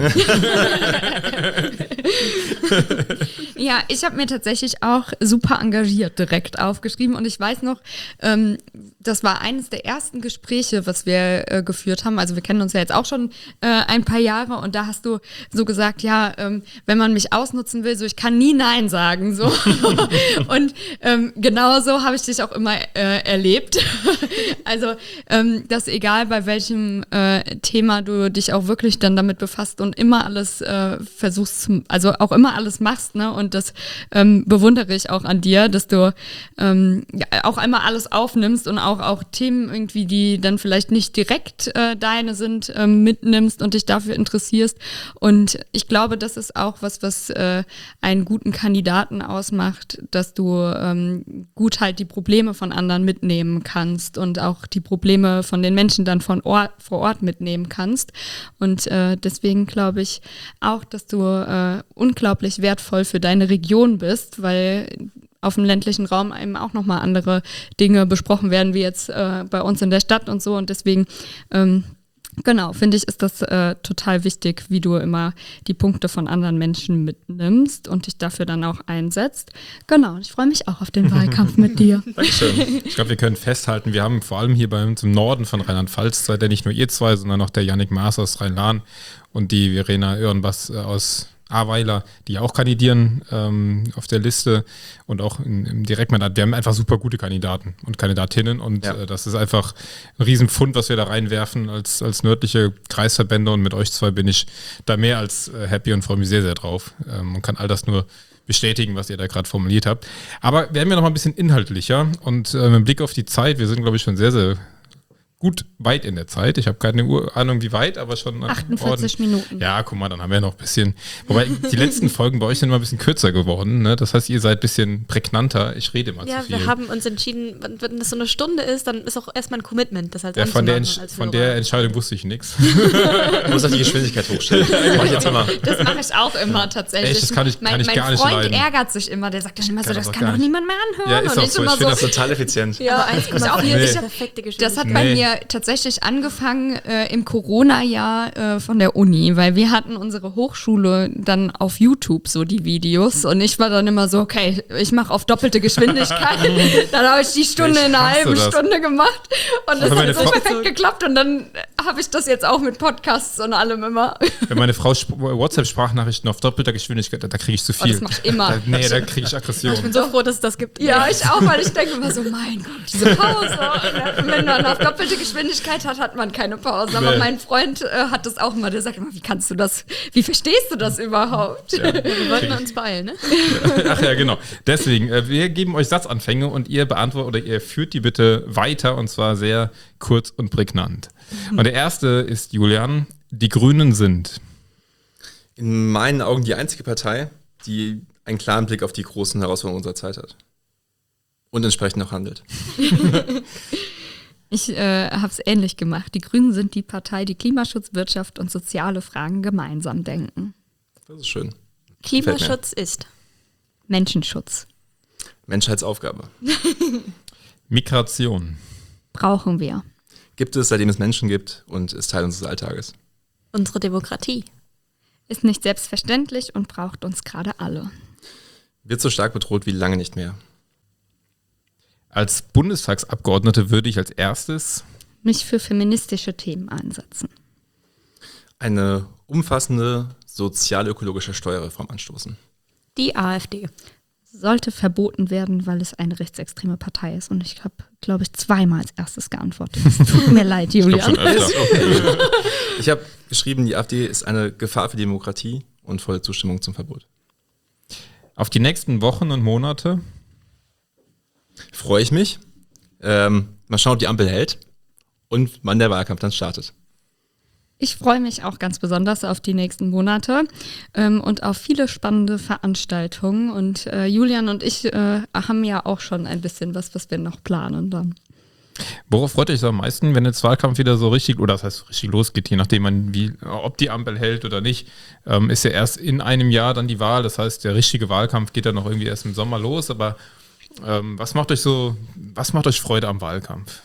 Ja, ich habe mir tatsächlich auch super engagiert direkt aufgeschrieben und ich weiß noch, ähm, das war eines der ersten Gespräche, was wir äh, geführt haben. Also wir kennen uns ja jetzt auch schon äh, ein paar Jahre und da hast du so gesagt, ja, ähm, wenn man mich ausnutzen will, so ich kann nie Nein sagen. So. Und ähm, genau so habe ich dich auch immer äh, erlebt. Also ähm, dass egal bei welchem äh, Thema du dich auch wirklich dann damit befasst und immer alles äh, versuchst, zu, also auch immer alles machst, ne? Und das ähm, bewundere ich auch an dir, dass du ähm, ja, auch einmal alles aufnimmst und auch, auch Themen irgendwie, die dann vielleicht nicht direkt äh, deine sind, ähm, mitnimmst und dich dafür interessierst. Und ich glaube, das ist auch was, was äh, einen guten Kandidaten ausmacht, dass du ähm, gut halt die Probleme von anderen mitnehmen kannst und auch die Probleme von den Menschen dann von Ort, vor Ort mitnehmen kannst. Und äh, deswegen glaube ich auch, dass du äh, unglaublich wertvoll für deine Region bist, weil auf dem ländlichen Raum eben auch nochmal andere Dinge besprochen werden, wie jetzt äh, bei uns in der Stadt und so. Und deswegen, ähm, genau, finde ich, ist das äh, total wichtig, wie du immer die Punkte von anderen Menschen mitnimmst und dich dafür dann auch einsetzt. Genau, und ich freue mich auch auf den Wahlkampf mit dir. Dankeschön. Ich glaube, wir können festhalten, wir haben vor allem hier bei uns im Norden von Rheinland-Pfalz, seid ja nicht nur ihr zwei, sondern auch der Yannick Maas aus Rhein-Lahn und die Verena Irrenbass aus Ahrweiler, die auch kandidieren ähm, auf der Liste und auch in, im Direktmandat. Wir haben einfach super gute Kandidaten und Kandidatinnen und ja. äh, das ist einfach ein Riesenpfund, was wir da reinwerfen als, als nördliche Kreisverbände und mit euch zwei bin ich da mehr als äh, happy und freue mich sehr, sehr drauf ähm, und kann all das nur bestätigen, was ihr da gerade formuliert habt. Aber werden wir noch mal ein bisschen inhaltlicher und äh, mit Blick auf die Zeit, wir sind glaube ich schon sehr, sehr gut weit in der Zeit. Ich habe keine Uhr- Ahnung, wie weit, aber schon achtundvierzig Minuten. Ja, guck mal, dann haben wir noch ein bisschen. Wobei die letzten Folgen bei euch sind immer ein bisschen kürzer geworden. Ne? Das heißt, ihr seid ein bisschen prägnanter. Ich rede immer Ja, zu viel. wir haben uns entschieden, wenn wenn das so eine Stunde ist, dann ist auch erstmal ein Commitment, das halt ja, von, der, anzumachen Entsch- als von Hörer. der Entscheidung wusste ich nichts. Man muss auch die Geschwindigkeit hochstellen. Mach ich jetzt immer. Das mache ich auch immer tatsächlich. Echt, das kann ich- mein kann ich mein gar nicht Freund leiden. ärgert sich immer, der sagt dann immer so, Kann das das auch kann gar doch nicht. niemand mehr anhören. Ja, ist und auch ich so. immer Ich find so, Das ist total effizient. ja, Aber ich auch Nee. hier. ist Ich die hab, perfekte das Geschwindigkeit. hat bei Nee. mir tatsächlich angefangen äh, im Corona-Jahr äh, von der Uni, weil wir hatten unsere Hochschule dann auf YouTube so die Videos und ich war dann immer so, okay, ich mache auf doppelte Geschwindigkeit. Dann habe ich die Stunde Ich in einer hasse halben das. Stunde gemacht und das Aber meine hat so Frau- perfekt geklappt und dann habe ich das jetzt auch mit Podcasts und allem immer. Wenn meine Frau Sp- WhatsApp-Sprachnachrichten auf doppelter Geschwindigkeit, da, da kriege ich zu Oh, viel. das mach ich immer. Da, nee, da kriege ich Aggression. Ich bin so froh, dass es das gibt. Ja, ich auch, weil ich denke immer so, mein Gott, diese Pause. Und wenn man auf doppelte Geschwindigkeit hat, hat man keine Pause. Aber Nee. mein Freund äh, hat das auch immer, der sagt immer, wie kannst du das, wie verstehst du das überhaupt? Ja. Wir wollten uns beeilen, ne? Ach ja, genau. Deswegen, äh, wir geben euch Satzanfänge und ihr beantwortet oder ihr führt die bitte weiter und zwar sehr kurz und prägnant. Und der erste ist, Julian, die Grünen sind. In meinen Augen die einzige Partei, die einen klaren Blick auf die großen Herausforderungen unserer Zeit hat. Und entsprechend auch handelt. Ich äh, habe es ähnlich gemacht. Die Grünen sind die Partei, die Klimaschutz, Wirtschaft und soziale Fragen gemeinsam denken. Das ist schön. Klimaschutz ist. Menschenschutz Menschheitsaufgabe. Migration. brauchen wir. Gibt es, seitdem es Menschen gibt und ist Teil unseres Alltages. Unsere Demokratie. Ist nicht selbstverständlich und braucht uns gerade alle. Wird so stark bedroht wie lange nicht mehr. Als Bundestagsabgeordnete würde ich als erstes Mich für feministische Themen einsetzen. Eine umfassende sozial-ökologische Steuerreform anstoßen. Die AfD. Sollte verboten werden, weil es eine rechtsextreme Partei ist. Und ich habe, glaube ich, zweimal als erstes geantwortet. Es tut mir leid, ich glaub, Julian. schon öfter. Ich habe geschrieben, die AfD ist eine Gefahr für die Demokratie und volle Zustimmung zum Verbot. Auf die nächsten Wochen und Monate. Freue ich mich. Ähm, mal schauen, ob die Ampel hält und wann der Wahlkampf dann startet. Ich freue mich auch ganz besonders auf die nächsten Monate ähm, und auf viele spannende Veranstaltungen. Und äh, Julian und ich äh, haben ja auch schon ein bisschen was, was wir noch planen dann. Worauf freut ihr euch so am meisten, wenn jetzt Wahlkampf wieder so richtig, oder das heißt richtig losgeht, je nachdem, man wie, ob die Ampel hält oder nicht, ähm, ist ja erst in einem Jahr dann die Wahl. Das heißt, der richtige Wahlkampf geht dann noch irgendwie erst im Sommer los. Aber ähm, was macht euch so, was macht euch Freude am Wahlkampf?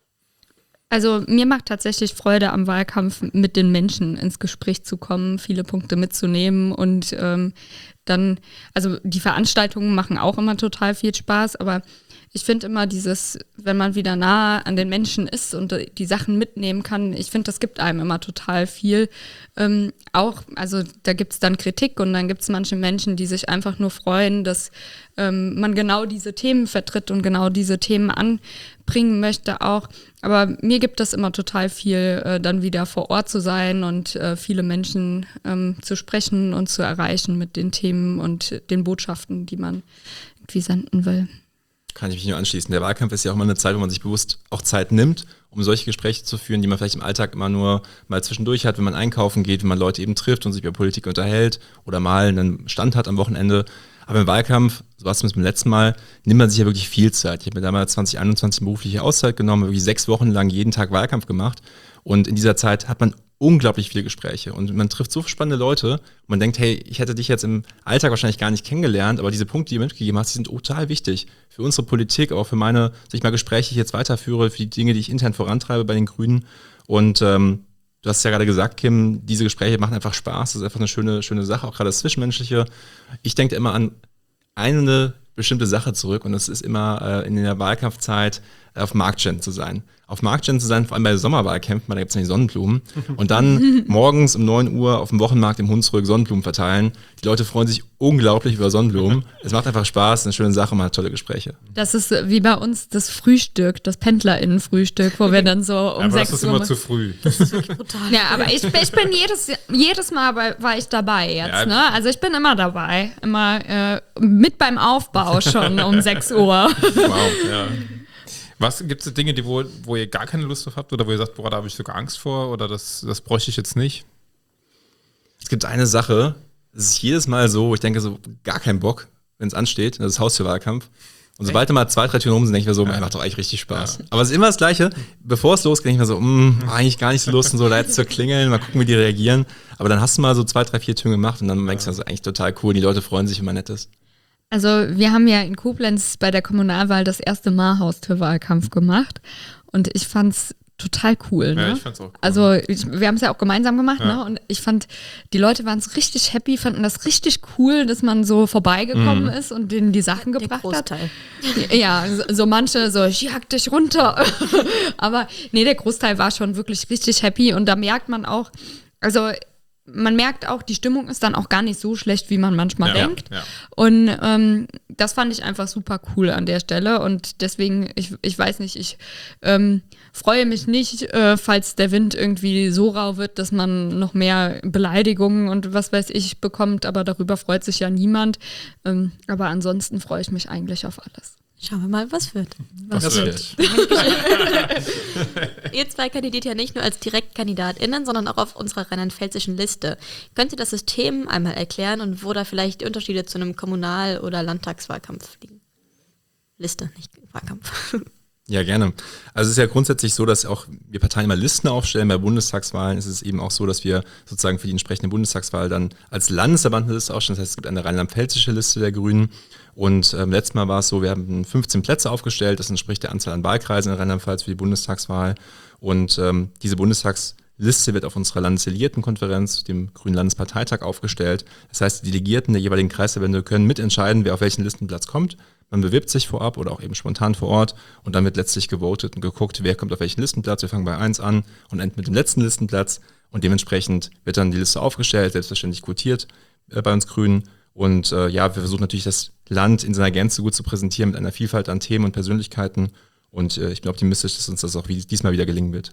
Also mir macht tatsächlich Freude am Wahlkampf, mit den Menschen ins Gespräch zu kommen, viele Punkte mitzunehmen und ähm, dann, also die Veranstaltungen machen auch immer total viel Spaß, aber ich finde immer dieses, wenn man wieder nah an den Menschen ist und die Sachen mitnehmen kann, ich finde, das gibt einem immer total viel. Ähm, auch, also da gibt es dann Kritik und dann gibt es manche Menschen, die sich einfach nur freuen, dass ähm, man genau diese Themen vertritt und genau diese Themen anbringen möchte auch. Aber mir gibt es immer total viel, äh, dann wieder vor Ort zu sein und äh, viele Menschen ähm, zu sprechen und zu erreichen mit den Themen und den Botschaften, die man irgendwie senden will. Kann ich mich nur anschließen. Der Wahlkampf ist ja auch immer eine Zeit, wo man sich bewusst auch Zeit nimmt, um solche Gespräche zu führen, die man vielleicht im Alltag immer nur mal zwischendurch hat, wenn man einkaufen geht, wenn man Leute eben trifft und sich über Politik unterhält oder mal einen Stand hat am Wochenende. Aber im Wahlkampf, so war es zumindest beim letzten Mal, nimmt man sich ja wirklich viel Zeit. Ich habe mir damals zwanzig einundzwanzig berufliche Auszeit genommen, wirklich sechs Wochen lang jeden Tag Wahlkampf gemacht. Und in dieser Zeit hat man unglaublich viele Gespräche und man trifft so spannende Leute und man denkt, hey, ich hätte dich jetzt im Alltag wahrscheinlich gar nicht kennengelernt, aber diese Punkte, die du mitgegeben hast, die sind total wichtig für unsere Politik, aber auch für meine, sag ich mal, Gespräche, die ich jetzt weiterführe, für die Dinge, die ich intern vorantreibe bei den Grünen. Und ähm, du hast ja gerade gesagt, Kim, diese Gespräche machen einfach Spaß, das ist einfach eine schöne, schöne Sache, auch gerade das Zwischenmenschliche. Ich denke immer an eine bestimmte Sache zurück und das ist immer äh, in der Wahlkampfzeit äh, auf Marktgen zu sein. Auf Marktgen zu sein, vor allem bei Sommerwahlkämpfen, weil da gibt es nämlich Sonnenblumen und dann morgens um neun Uhr auf dem Wochenmarkt im Hunsrück Sonnenblumen verteilen. Die Leute freuen sich unglaublich über Sonnenblumen. Es macht einfach Spaß, eine schöne Sache, man hat tolle Gespräche. Das ist äh, wie bei uns das Frühstück, das PendlerInnen-Frühstück, wo wir dann so um Aber sechs das ist Uhr... immer zu früh. Brutal. Ja, aber ich, ich bin jedes, jedes Mal bei, war ich dabei jetzt, Ja. ne? Also ich bin immer dabei, immer äh, mit beim Aufbau schon um sechs Uhr. Wow, ja. Was gibt es Dinge, die wo, wo ihr gar keine Lust drauf habt oder wo ihr sagt, boah, da habe ich sogar Angst vor oder das, das bräuchte ich jetzt nicht? Es gibt eine Sache, es ist jedes Mal so, ich denke so, gar keinen Bock, wenn es ansteht, das ist Haustürwahlkampf. Und sobald da mal zwei, drei Türen rum sind, denke ich mir so, ja. macht doch eigentlich richtig Spaß. Ja. Aber es ist immer das Gleiche. Bevor es losgeht, denke ich mir so, mh, eigentlich gar nicht so Lust und so, da jetzt zu klingeln, mal gucken, wie die reagieren. Aber dann hast du mal so zwei, drei, vier Türen gemacht und dann denkst du, das ist eigentlich total cool. Die Leute freuen sich, wenn man nett ist. Also wir haben ja in Koblenz bei der Kommunalwahl das erste Mal Haustürwahlkampf gemacht und ich fand's total cool. Ne? Ja, ich fand's auch cool. Also ich, wir haben es ja auch gemeinsam gemacht, ja. ne? Und ich fand, die Leute waren so richtig happy, fanden das richtig cool, dass man so vorbeigekommen mhm. ist und denen die Sachen der gebracht Großteil. hat. Ja, so, so manche so, ich jag dich runter. Aber nee, der Großteil war schon wirklich richtig happy und da merkt man auch, also man merkt auch, die Stimmung ist dann auch gar nicht so schlecht, wie man manchmal ja, denkt. Ja. Und ähm, das fand ich einfach super cool an der Stelle. Und deswegen, ich, ich weiß nicht, ich ähm, freue mich nicht, äh, falls der Wind irgendwie so rau wird, dass man noch mehr Beleidigungen und was weiß ich bekommt. Aber darüber freut sich ja niemand. Ähm, aber ansonsten freue ich mich eigentlich auf alles. Schauen wir mal, was wird. Was, was wird. Ihr zwei kandidiert ja nicht nur als DirektkandidatInnen, sondern auch auf unserer rheinland-pfälzischen Liste. Könnt ihr das System einmal erklären und wo da vielleicht die Unterschiede zu einem Kommunal- oder Landtagswahlkampf liegen? Liste, nicht Wahlkampf. Ja, gerne. Also es ist ja grundsätzlich so, dass auch wir Parteien immer Listen aufstellen. Bei Bundestagswahlen ist es eben auch so, dass wir sozusagen für die entsprechende Bundestagswahl dann als Landesverband eine Liste aufstellen. Das heißt, es gibt eine rheinland-pfälzische Liste der Grünen. Und ähm, letztes Mal war es so, wir haben fünfzehn Plätze aufgestellt. Das entspricht der Anzahl an Wahlkreisen in Rheinland-Pfalz für die Bundestagswahl. Und ähm, diese Bundestagsliste wird auf unserer Landesdelegiertenkonferenz, dem Grünen Landesparteitag, aufgestellt. Das heißt, die Delegierten der jeweiligen Kreisverbände können mitentscheiden, wer auf welchen Listenplatz kommt. Man bewirbt sich vorab oder auch eben spontan vor Ort und dann wird letztlich gewotet und geguckt, wer kommt auf welchen Listenplatz. Wir fangen bei eins an und enden mit dem letzten Listenplatz und dementsprechend wird dann die Liste aufgestellt, selbstverständlich quotiert äh, bei uns Grünen. Und äh, ja, wir versuchen natürlich das Land in seiner Gänze gut zu präsentieren mit einer Vielfalt an Themen und Persönlichkeiten und äh, ich bin optimistisch, dass uns das auch wie, diesmal wieder gelingen wird.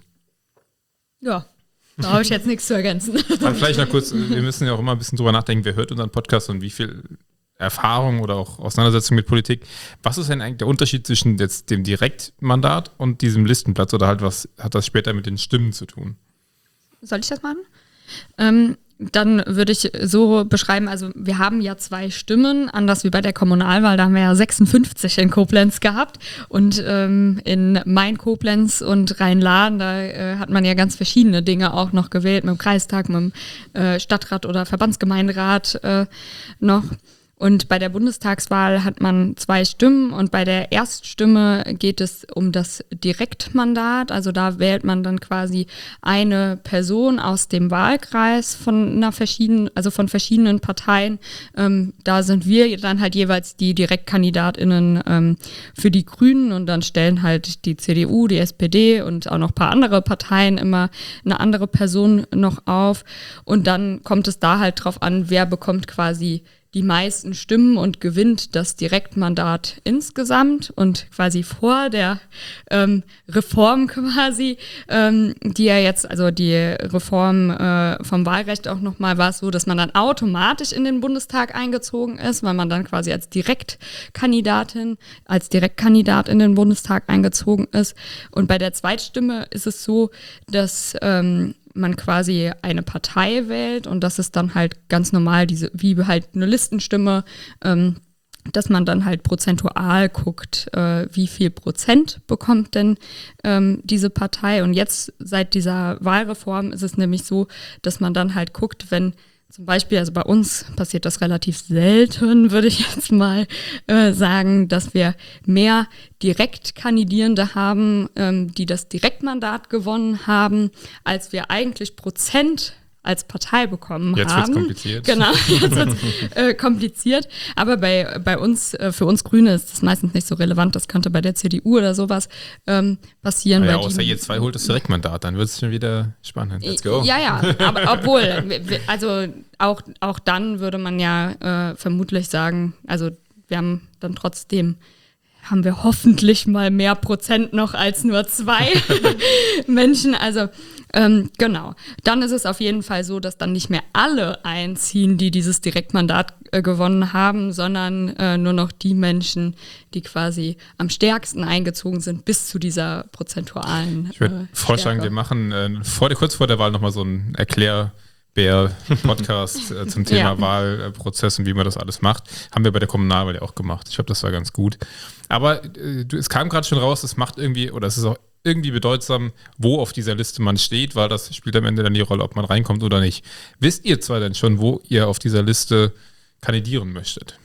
Ja, da habe ich jetzt nichts zu ergänzen. Aber vielleicht noch kurz, wir müssen ja auch immer ein bisschen drüber nachdenken, wer hört unseren Podcast und wie viel Erfahrung oder auch Auseinandersetzung mit Politik. Was ist denn eigentlich der Unterschied zwischen jetzt dem Direktmandat und diesem Listenplatz oder halt was hat das später mit den Stimmen zu tun? Soll ich das machen? Ähm, dann würde ich so beschreiben, also wir haben ja zwei Stimmen, anders wie bei der Kommunalwahl, da haben wir ja sechsundfünfzig in Koblenz gehabt und ähm, in Main-Koblenz und Rhein-Lahn, da äh, hat man ja ganz verschiedene Dinge auch noch gewählt, mit dem Kreistag, mit dem äh, Stadtrat oder Verbandsgemeinderat äh, noch. Und bei der Bundestagswahl hat man zwei Stimmen und bei der Erststimme geht es um das Direktmandat. Also da wählt man dann quasi eine Person aus dem Wahlkreis von einer verschiedenen, also von verschiedenen Parteien. Ähm, da sind wir dann halt jeweils die DirektkandidatInnen ähm, für die Grünen und dann stellen halt die C D U, die S P D und auch noch ein paar andere Parteien immer eine andere Person noch auf. Und dann kommt es da halt drauf an, wer bekommt quasi die meisten Stimmen und gewinnt das Direktmandat insgesamt und quasi vor der ähm, Reform quasi, ähm, die ja jetzt, also die Reform äh, vom Wahlrecht auch nochmal war es so, dass man dann automatisch in den Bundestag eingezogen ist, weil man dann quasi als Direktkandidatin, als Direktkandidat in den Bundestag eingezogen ist. Und bei der Zweitstimme ist es so, dass ähm, man quasi eine Partei wählt und das ist dann halt ganz normal, diese wie halt eine Listenstimme, ähm, dass man dann halt prozentual guckt, äh, wie viel Prozent bekommt denn ähm, diese Partei. Und jetzt seit dieser Wahlreform ist es nämlich so, dass man dann halt guckt, wenn zum Beispiel, also bei uns passiert das relativ selten, würde ich jetzt mal äh, sagen, dass wir mehr Direktkandidierende haben, ähm, die das Direktmandat gewonnen haben, als wir eigentlich Prozent als Partei bekommen jetzt haben. Jetzt wird's kompliziert. Genau, jetzt wird's äh, kompliziert. Aber bei, bei uns, äh, für uns Grüne ist das meistens nicht so relevant. Das könnte bei der C D U oder sowas ähm, passieren. Ja, weil außer die, ihr zwei holt das Direktmandat, dann wird es schon wieder spannend. Let's go. Ja, ja, aber obwohl, also auch, auch dann würde man ja äh, vermutlich sagen, also wir haben dann trotzdem haben wir hoffentlich mal mehr Prozent noch als nur zwei Menschen. Also ähm, genau. Dann ist es auf jeden Fall so, dass dann nicht mehr alle einziehen, die dieses Direktmandat äh, gewonnen haben, sondern äh, nur noch die Menschen, die quasi am stärksten eingezogen sind bis zu dieser prozentualen Ich würde äh, vorschlagen, Stärke. wir machen äh, vor, kurz vor der Wahl nochmal so einen Erklär- Bär-Podcast äh, zum Thema Ja. Wahlprozess und wie man das alles macht. Haben wir bei der Kommunalwahl ja auch gemacht. Ich glaube, das war ganz gut. Aber äh, du, es kam gerade schon raus, es macht irgendwie, oder es ist auch irgendwie bedeutsam, wo auf dieser Liste man steht, weil das spielt am Ende dann die Rolle, ob man reinkommt oder nicht. Wisst ihr zwar denn schon, wo ihr auf dieser Liste kandidieren möchtet?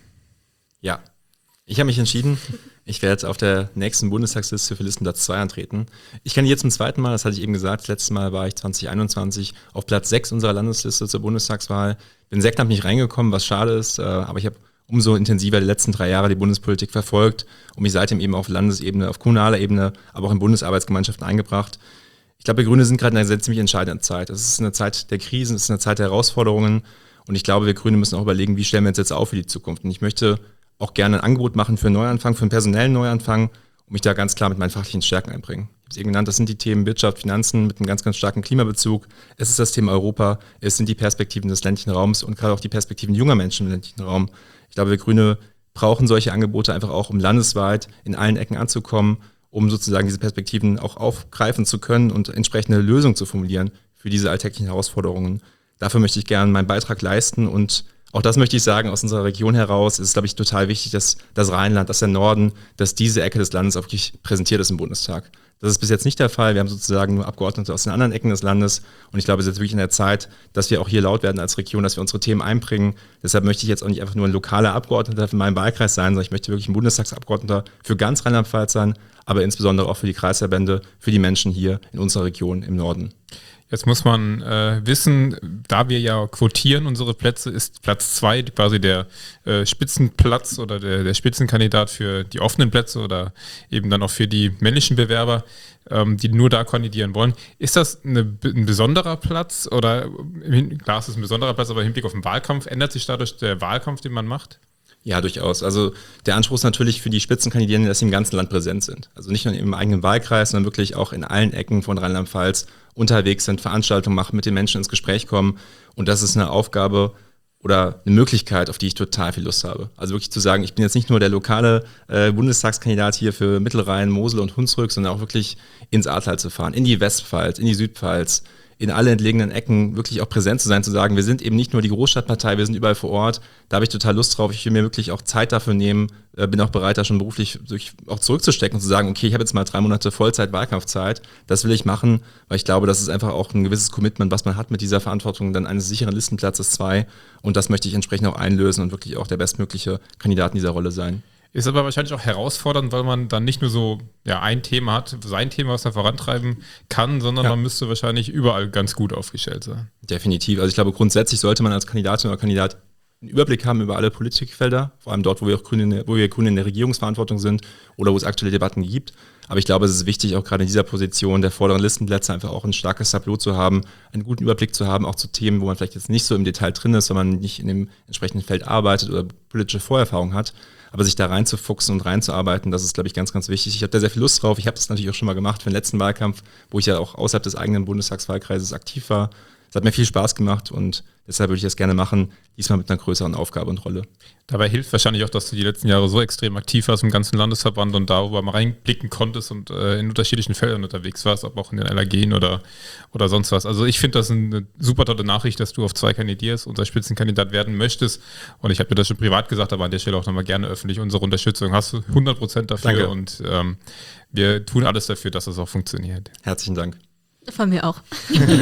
Ja, ich habe mich entschieden, ich werde auf der nächsten Bundestagsliste für Listenplatz zwei antreten. Ich kann jetzt zum zweiten Mal, das hatte ich eben gesagt, das letzte Mal war ich zwanzig einundzwanzig auf Platz sechs unserer Landesliste zur Bundestagswahl. Bin sehr knapp nicht reingekommen, was schade ist, äh, aber ich habe umso intensiver die letzten drei Jahre die Bundespolitik verfolgt und mich seitdem eben auf Landesebene, auf kommunaler Ebene, aber auch in Bundesarbeitsgemeinschaften eingebracht. Ich glaube, wir Grüne sind gerade in einer sehr ziemlich entscheidenden Zeit. Es ist eine Zeit der Krisen, es ist eine Zeit der Herausforderungen und ich glaube, wir Grüne müssen auch überlegen, wie stellen wir uns jetzt auf für die Zukunft. Und ich möchte auch gerne ein Angebot machen für einen Neuanfang, für einen personellen Neuanfang und mich da ganz klar mit meinen fachlichen Stärken einbringen. Ich habe es eben genannt, das sind die Themen Wirtschaft, Finanzen mit einem ganz, ganz starken Klimabezug. Es ist das Thema Europa, es sind die Perspektiven des ländlichen Raums und gerade auch die Perspektiven junger Menschen im ländlichen Raum. Ich glaube, wir Grüne brauchen solche Angebote einfach auch, um landesweit in allen Ecken anzukommen, um sozusagen diese Perspektiven auch aufgreifen zu können und entsprechende Lösungen zu formulieren für diese alltäglichen Herausforderungen. Dafür möchte ich gerne meinen Beitrag leisten und auch das möchte ich sagen, aus unserer Region heraus ist es, glaube ich, total wichtig, dass das Rheinland, dass der Norden, dass diese Ecke des Landes auch wirklich präsentiert ist im Bundestag. Das ist bis jetzt nicht der Fall. Wir haben sozusagen nur Abgeordnete aus den anderen Ecken des Landes. Und ich glaube, es ist jetzt wirklich in der Zeit, dass wir auch hier laut werden als Region, dass wir unsere Themen einbringen. Deshalb möchte ich jetzt auch nicht einfach nur ein lokaler Abgeordneter für meinen Wahlkreis sein, sondern ich möchte wirklich ein Bundestagsabgeordneter für ganz Rheinland-Pfalz sein, aber insbesondere auch für die Kreisverbände, für die Menschen hier in unserer Region im Norden. Jetzt muss man äh, wissen, da wir ja quotieren unsere Plätze, ist Platz zwei quasi der äh, Spitzenplatz oder der, der Spitzenkandidat für die offenen Plätze oder eben dann auch für die männlichen Bewerber, ähm, die nur da kandidieren wollen. Ist das eine, ein besonderer Platz oder, klar, es ist ein besonderer Platz, aber im Hinblick auf den Wahlkampf, ändert sich dadurch der Wahlkampf, den man macht? Ja, durchaus. Also der Anspruch ist natürlich für die Spitzenkandidierenden, dass sie im ganzen Land präsent sind. Also nicht nur im eigenen Wahlkreis, sondern wirklich auch in allen Ecken von Rheinland-Pfalz unterwegs sind, Veranstaltungen machen, mit den Menschen ins Gespräch kommen. Und das ist eine Aufgabe oder eine Möglichkeit, auf die ich total viel Lust habe. Also wirklich zu sagen, ich bin jetzt nicht nur der lokale äh, Bundestagskandidat hier für Mittelrhein, Mosel und Hunsrück, sondern auch wirklich ins Ahrtal zu fahren, in die Westpfalz, in die Südpfalz, in alle entlegenen Ecken wirklich auch präsent zu sein, zu sagen, wir sind eben nicht nur die Großstadtpartei, wir sind überall vor Ort. Da habe ich total Lust drauf. Ich will mir wirklich auch Zeit dafür nehmen, äh, bin auch bereit, da schon beruflich durch, auch zurückzustecken und zu sagen, okay, ich habe jetzt mal drei Monate Vollzeit-Wahlkampfzeit. Das will ich machen, weil ich glaube, das ist einfach auch ein gewisses Commitment, was man hat mit dieser Verantwortung dann eines sicheren Listenplatzes zwei. Und das möchte ich entsprechend auch einlösen und wirklich auch der bestmögliche Kandidat in dieser Rolle sein. Ist aber wahrscheinlich auch herausfordernd, weil man dann nicht nur so ja, ein Thema hat, sein Thema, was er vorantreiben kann, sondern Ja. man müsste wahrscheinlich überall ganz gut aufgestellt sein. Definitiv. Also ich glaube, grundsätzlich sollte man als Kandidatin oder Kandidat einen Überblick haben über alle Politikfelder, vor allem dort, wo wir auch Grüne in der, wo wir Grüne in der Regierungsverantwortung sind oder wo es aktuelle Debatten gibt. Aber ich glaube, es ist wichtig, auch gerade in dieser Position der vorderen Listenplätze einfach auch ein starkes Tableau zu haben, einen guten Überblick zu haben, auch zu Themen, wo man vielleicht jetzt nicht so im Detail drin ist, wenn man nicht in dem entsprechenden Feld arbeitet oder politische Vorerfahrung hat. Aber sich da reinzufuchsen und reinzuarbeiten, das ist, glaube ich, ganz, ganz wichtig. Ich habe da sehr viel Lust drauf. Ich habe das natürlich auch schon mal gemacht für den letzten Wahlkampf, wo ich ja auch außerhalb des eigenen Bundestagswahlkreises aktiv war. Es hat mir viel Spaß gemacht und deshalb würde ich das gerne machen, diesmal mit einer größeren Aufgabe und Rolle. Dabei hilft wahrscheinlich auch, dass du die letzten Jahre so extrem aktiv warst im ganzen Landesverband und darüber mal reinblicken konntest und äh, in unterschiedlichen Feldern unterwegs warst, ob auch in den L A G oder, oder sonst was. Also ich finde das eine super tolle Nachricht, dass du auf zwei kandidierst, unser Spitzenkandidat werden möchtest. Und ich habe dir das schon privat gesagt, aber an der Stelle auch nochmal gerne öffentlich. Unsere Unterstützung hast du hundert Prozent dafür. Danke. Und ähm, wir tun alles dafür, dass das auch funktioniert. Herzlichen Dank. Von mir auch.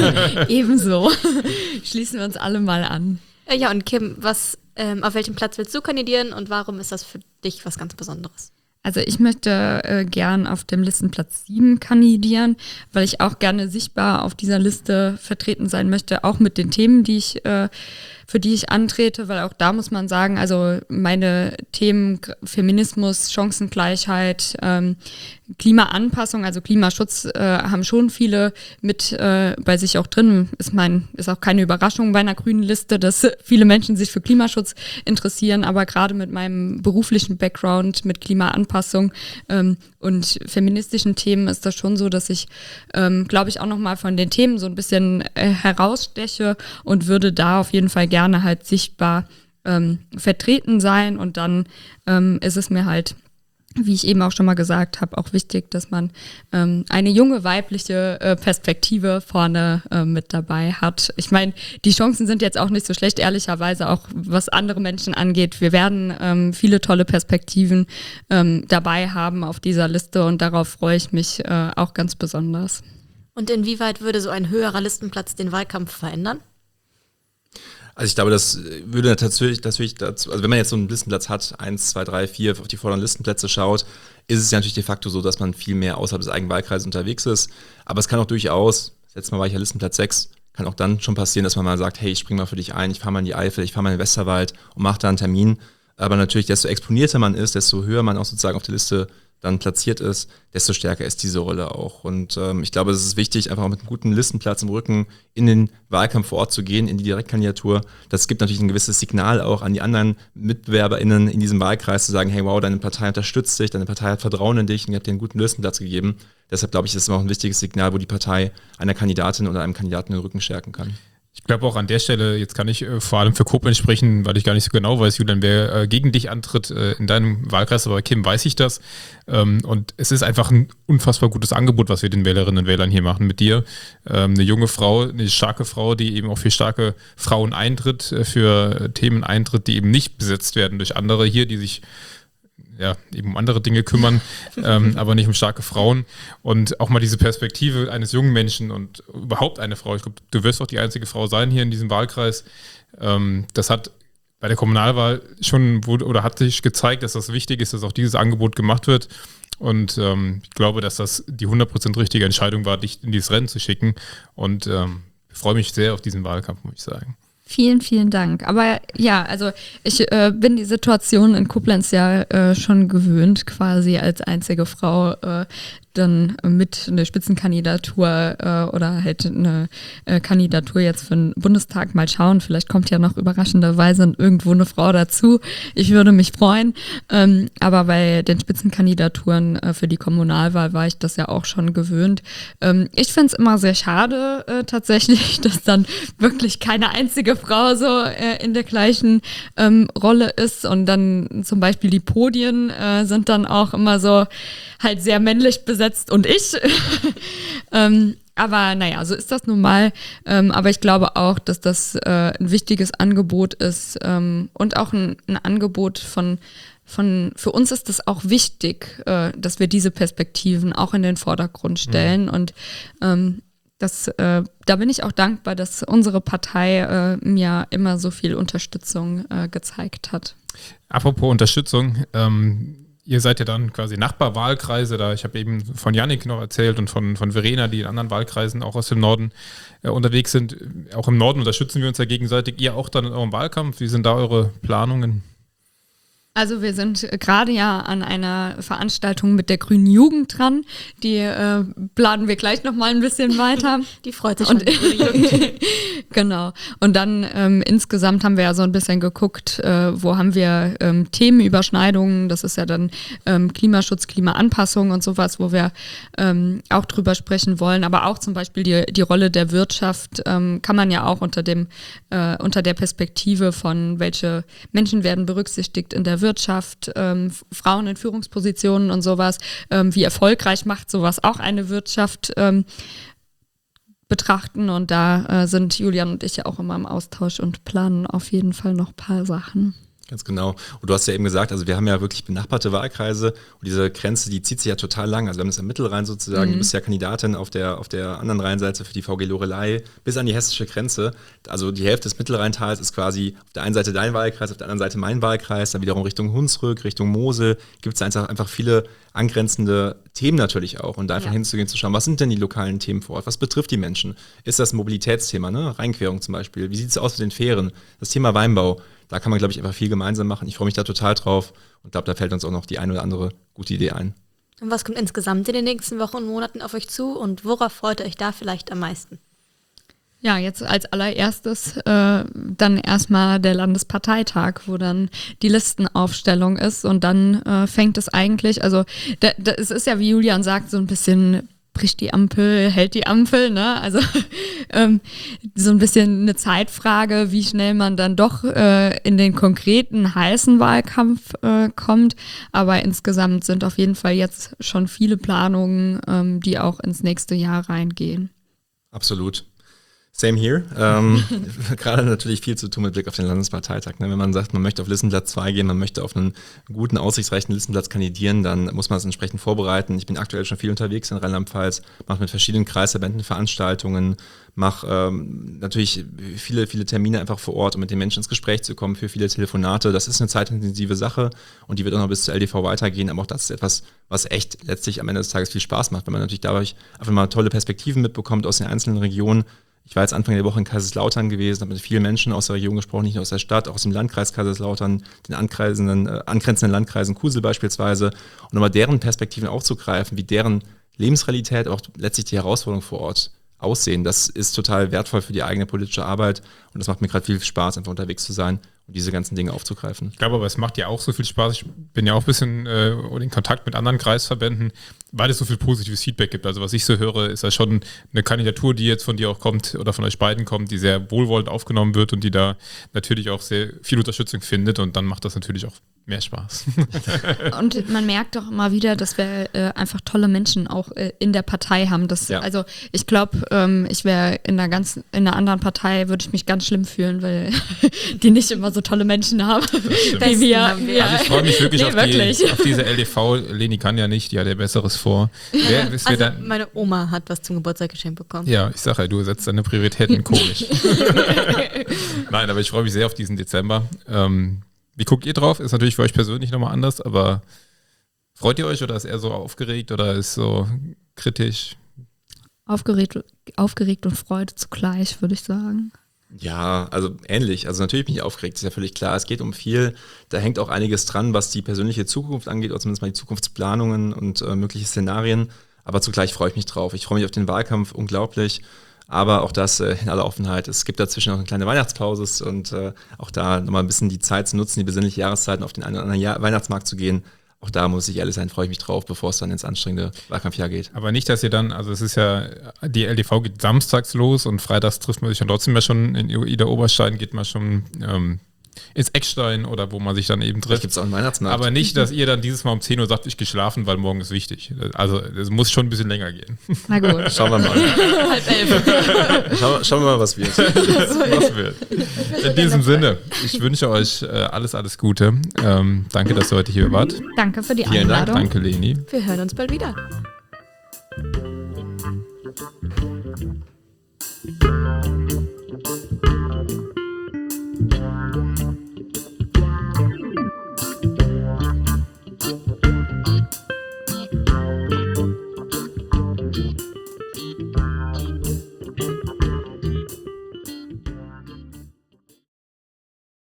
Ebenso. Schließen wir uns alle mal an. Äh, Ja, und Kim, was, ähm, auf welchem Platz willst du kandidieren und warum ist das für dich was ganz Besonderes? Also ich möchte äh, gern auf dem Listenplatz sieben kandidieren, weil ich auch gerne sichtbar auf dieser Liste vertreten sein möchte, auch mit den Themen, die ich äh, für die ich antrete, weil auch da muss man sagen, also meine Themen Feminismus, Chancengleichheit, ähm, Klimaanpassung, also Klimaschutz äh, haben schon viele mit äh, bei sich auch drin. Ist mein, ist auch keine Überraschung bei einer grünen Liste, dass viele Menschen sich für Klimaschutz interessieren, aber gerade mit meinem beruflichen Background, mit Klimaanpassung ähm, und feministischen Themen ist das schon so, dass ich, ähm, glaube ich, auch nochmal von den Themen so ein bisschen äh, heraussteche und würde da auf jeden Fall gerne halt sichtbar ähm, vertreten sein und dann ähm, ist es mir halt, wie ich eben auch schon mal gesagt habe, auch wichtig, dass man ähm, eine junge weibliche äh, Perspektive vorne äh, mit dabei hat. Ich meine, die Chancen sind jetzt auch nicht so schlecht, ehrlicherweise auch was andere Menschen angeht. Wir werden ähm, viele tolle Perspektiven ähm, dabei haben auf dieser Liste und darauf freue ich mich äh, auch ganz besonders. Und inwieweit würde so ein höherer Listenplatz den Wahlkampf verändern? Also ich glaube, das würde natürlich, natürlich dazu, also wenn man jetzt so einen Listenplatz hat, eins, zwei, drei, vier, auf die vorderen Listenplätze schaut, ist es ja natürlich de facto so, dass man viel mehr außerhalb des eigenen Wahlkreises unterwegs ist. Aber es kann auch durchaus, das letzte Mal war ich ja Listenplatz sechs, kann auch dann schon passieren, dass man mal sagt, hey, ich spring mal für dich ein, ich fahre mal in die Eifel, ich fahre mal in den Westerwald und mache da einen Termin. Aber natürlich, desto exponierter man ist, desto höher man auch sozusagen auf der Liste dann platziert ist, desto stärker ist diese Rolle auch. Und ähm, ich glaube, es ist wichtig, einfach auch mit einem guten Listenplatz im Rücken in den Wahlkampf vor Ort zu gehen, in die Direktkandidatur. Das gibt natürlich ein gewisses Signal auch an die anderen MitbewerberInnen in diesem Wahlkreis, zu sagen, hey, wow, deine Partei unterstützt dich, deine Partei hat Vertrauen in dich und ihr habt dir einen guten Listenplatz gegeben. Deshalb glaube ich, ist es auch ein wichtiges Signal, wo die Partei einer Kandidatin oder einem Kandidaten den Rücken stärken kann. Ich glaube auch an der Stelle, jetzt kann ich äh, vor allem für Koblenz sprechen, weil ich gar nicht so genau weiß, Julian, wer äh, gegen dich antritt äh, in deinem Wahlkreis, aber bei Kim weiß ich das. Ähm, und es ist einfach ein unfassbar gutes Angebot, was wir den Wählerinnen und Wählern hier machen mit dir. Ähm, eine junge Frau, eine starke Frau, die eben auch für starke Frauen eintritt, äh, für Themen eintritt, die eben nicht besetzt werden durch andere hier, die sich ja, eben um andere Dinge kümmern, ähm, aber nicht um starke Frauen. Und auch mal diese Perspektive eines jungen Menschen und überhaupt eine Frau, ich glaube, du wirst auch die einzige Frau sein hier in diesem Wahlkreis. Ähm, das hat bei der Kommunalwahl schon, wurde, oder hat sich gezeigt, dass das wichtig ist, dass auch dieses Angebot gemacht wird. Und ähm, ich glaube, dass das die hundert Prozent richtige Entscheidung war, dich in dieses Rennen zu schicken. Und ähm, ich freue mich sehr auf diesen Wahlkampf, muss ich sagen. Vielen, vielen Dank. Aber ja, also ich äh, bin die Situation in Koblenz ja äh, schon gewöhnt, quasi als einzige Frau äh, dann mit einer Spitzenkandidatur äh, oder halt eine äh, Kandidatur jetzt für den Bundestag mal schauen. Vielleicht kommt ja noch überraschenderweise irgendwo eine Frau dazu. Ich würde mich freuen. Ähm, aber bei den Spitzenkandidaturen äh, für die Kommunalwahl war ich das ja auch schon gewöhnt. Ähm, ich finde es immer sehr schade äh, tatsächlich, dass dann wirklich keine einzige Frau so äh, in der gleichen ähm, Rolle ist und dann zum Beispiel die Podien äh, sind dann auch immer so halt sehr männlich besetzt und ich. ähm, aber naja, so ist das nun mal. Ähm, aber ich glaube auch, dass das äh, ein wichtiges Angebot ist ähm, und auch ein, ein Angebot von, von, für uns ist es auch wichtig, äh, dass wir diese Perspektiven auch in den Vordergrund stellen mhm. und ähm, Das, äh, da bin ich auch dankbar, dass unsere Partei äh, mir immer so viel Unterstützung äh, gezeigt hat. Apropos Unterstützung, ähm, ihr seid ja dann quasi Nachbarwahlkreise, da ich habe eben von Yannick noch erzählt und von, von Verena, die in anderen Wahlkreisen auch aus dem Norden äh, unterwegs sind. Auch im Norden unterstützen wir uns ja gegenseitig. Ihr auch dann in eurem Wahlkampf? Wie sind da eure Planungen? Also wir sind gerade ja an einer Veranstaltung mit der Grünen Jugend dran. Die äh, planen wir gleich noch mal ein bisschen weiter. Die freut sich schon. Und, genau. Und dann ähm, insgesamt haben wir ja so ein bisschen geguckt, äh, wo haben wir ähm, Themenüberschneidungen. Das ist ja dann ähm, Klimaschutz, Klimaanpassung und sowas, wo wir ähm, auch drüber sprechen wollen. Aber auch zum Beispiel die, die Rolle der Wirtschaft ähm, kann man ja auch unter dem äh, unter der Perspektive von, welche Menschen werden berücksichtigt in der Wirtschaft. Wirtschaft, ähm, Frauen in Führungspositionen und sowas, ähm, wie erfolgreich macht sowas auch eine Wirtschaft ähm, betrachten und da äh, sind Julian und ich ja auch immer im Austausch und planen auf jeden Fall noch ein paar Sachen. Ganz genau. Und du hast ja eben gesagt, also wir haben ja wirklich benachbarte Wahlkreise und diese Grenze, die zieht sich ja total lang. Also wir haben das am Mittelrhein sozusagen, mhm. du bist ja Kandidatin auf der, auf der anderen Rheinseite für die V G Loreley bis an die hessische Grenze. Also die Hälfte des Mittelrheintals ist quasi auf der einen Seite dein Wahlkreis, auf der anderen Seite mein Wahlkreis, dann wiederum Richtung Hunsrück, Richtung Mosel, gibt es einfach, einfach viele angrenzende Themen natürlich auch. Und da einfach ja. hinzugehen, zu schauen, was sind denn die lokalen Themen vor Ort? Was betrifft die Menschen? Ist das ein Mobilitätsthema, ne? Rheinquerung zum Beispiel? Wie sieht es aus mit den Fähren? Das Thema Weinbau. Da kann man, glaube ich, einfach viel gemeinsam machen. Ich freue mich da total drauf und glaube, da fällt uns auch noch die eine oder andere gute Idee ein. Und was kommt insgesamt in den nächsten Wochen und Monaten auf euch zu und worauf freut ihr euch da vielleicht am meisten? Ja, jetzt als allererstes äh, dann erstmal der Landesparteitag, wo dann die Listenaufstellung ist und dann äh, fängt es eigentlich, also da, da, es ist ja, wie Julian sagt, so ein bisschen bricht die Ampel, hält die Ampel, ne? Also ähm, so ein bisschen eine Zeitfrage, wie schnell man dann doch äh, in den konkreten heißen Wahlkampf äh, kommt. Aber insgesamt sind auf jeden Fall jetzt schon viele Planungen, ähm, die auch ins nächste Jahr reingehen. Absolut. Same here. Ähm, gerade natürlich viel zu tun mit Blick auf den Landesparteitag. Ne? Wenn man sagt, man möchte auf Listenplatz zwei gehen, man möchte auf einen guten, aussichtsreichen Listenplatz kandidieren, dann muss man es entsprechend vorbereiten. Ich bin aktuell schon viel unterwegs in Rheinland-Pfalz, mache mit verschiedenen Kreisverbänden Veranstaltungen, mache ähm, natürlich viele, viele Termine einfach vor Ort, um mit den Menschen ins Gespräch zu kommen, für viele Telefonate. Das ist eine zeitintensive Sache und die wird auch noch bis zur L D V weitergehen, aber auch das ist etwas, was echt letztlich am Ende des Tages viel Spaß macht, weil man natürlich dadurch einfach mal tolle Perspektiven mitbekommt aus den einzelnen Regionen. Ich war jetzt Anfang der Woche in Kaiserslautern gewesen, habe mit vielen Menschen aus der Region gesprochen, nicht nur aus der Stadt, auch aus dem Landkreis Kaiserslautern, den ankreisenden, äh, angrenzenden Landkreisen Kusel beispielsweise, und nochmal deren Perspektiven aufzugreifen, wie deren Lebensrealität, auch letztlich die Herausforderungen vor Ort aussehen. Das ist total wertvoll für die eigene politische Arbeit und das macht mir gerade viel Spaß, einfach unterwegs zu sein und diese ganzen Dinge aufzugreifen. Ich glaube aber, es macht ja auch so viel Spaß. Ich bin ja auch ein bisschen äh, in Kontakt mit anderen Kreisverbänden, weil es so viel positives Feedback gibt. Also was ich so höre, ist ja schon eine Kandidatur, die jetzt von dir auch kommt oder von euch beiden kommt, die sehr wohlwollend aufgenommen wird und die da natürlich auch sehr viel Unterstützung findet und dann macht das natürlich auch mehr Spaß. Und man merkt doch immer wieder, dass wir äh, einfach tolle Menschen auch äh, in der Partei haben. Das, ja. Also ich glaube, ähm, ich wäre in einer ganz, in einer anderen Partei, würde ich mich ganz schlimm fühlen, weil die nicht immer so tolle Menschen haben. Wie wir. Also ich freue mich wirklich, nee, auf, wirklich. Die, auf diese L D V. Leni kann ja nicht, die hat ja Besseres vor. Wer, also dann, meine Oma hat was zum Geburtstag geschenkt bekommen. Ja, ich sage ja, du setzt deine Prioritäten komisch. Nein, aber ich freue mich sehr auf diesen Dezember. Ähm, Wie guckt ihr drauf? Ist natürlich für euch persönlich nochmal anders, aber freut ihr euch oder ist eher so aufgeregt oder ist so kritisch? Aufgeregt, aufgeregt und Freude zugleich, würde ich sagen. Ja, also ähnlich. Also natürlich bin ich aufgeregt, ist ja völlig klar. Es geht um viel. Da hängt auch einiges dran, was die persönliche Zukunft angeht, oder zumindest mal die Zukunftsplanungen und äh, mögliche Szenarien. Aber zugleich freue ich mich drauf. Ich freue mich auf den Wahlkampf unglaublich. Aber auch das äh, in aller Offenheit. Es gibt dazwischen noch eine kleine Weihnachtspause und äh, auch da nochmal ein bisschen die Zeit zu nutzen, die besinnliche Jahreszeiten auf den einen oder anderen Jahr Weihnachtsmarkt zu gehen. Auch da muss ich ehrlich sein, freue ich mich drauf, bevor es dann ins anstrengende Wahlkampfjahr geht. Aber nicht, dass ihr dann, also es ist ja, die L D V geht samstags los und freitags trifft man sich dann trotzdem ja schon in Ida Oberstein, geht man schon ähm, ins Eckstein oder wo man sich dann eben trifft. Gibt es auch einen Weihnachtsmarkt. Aber nicht, dass ihr dann dieses Mal um zehn Uhr sagt, ich geschlafen, weil morgen ist wichtig. Also es muss schon ein bisschen länger gehen. Na gut. Schauen wir mal. Halb elf. Schauen, schauen wir mal, was wird. was wird. In diesem Sinne, ich wünsche euch äh, alles, alles Gute. Ähm, danke, dass ihr heute hier wart. Danke für die Vielen Einladung. Dank. Danke, Leni. Wir hören uns bald wieder.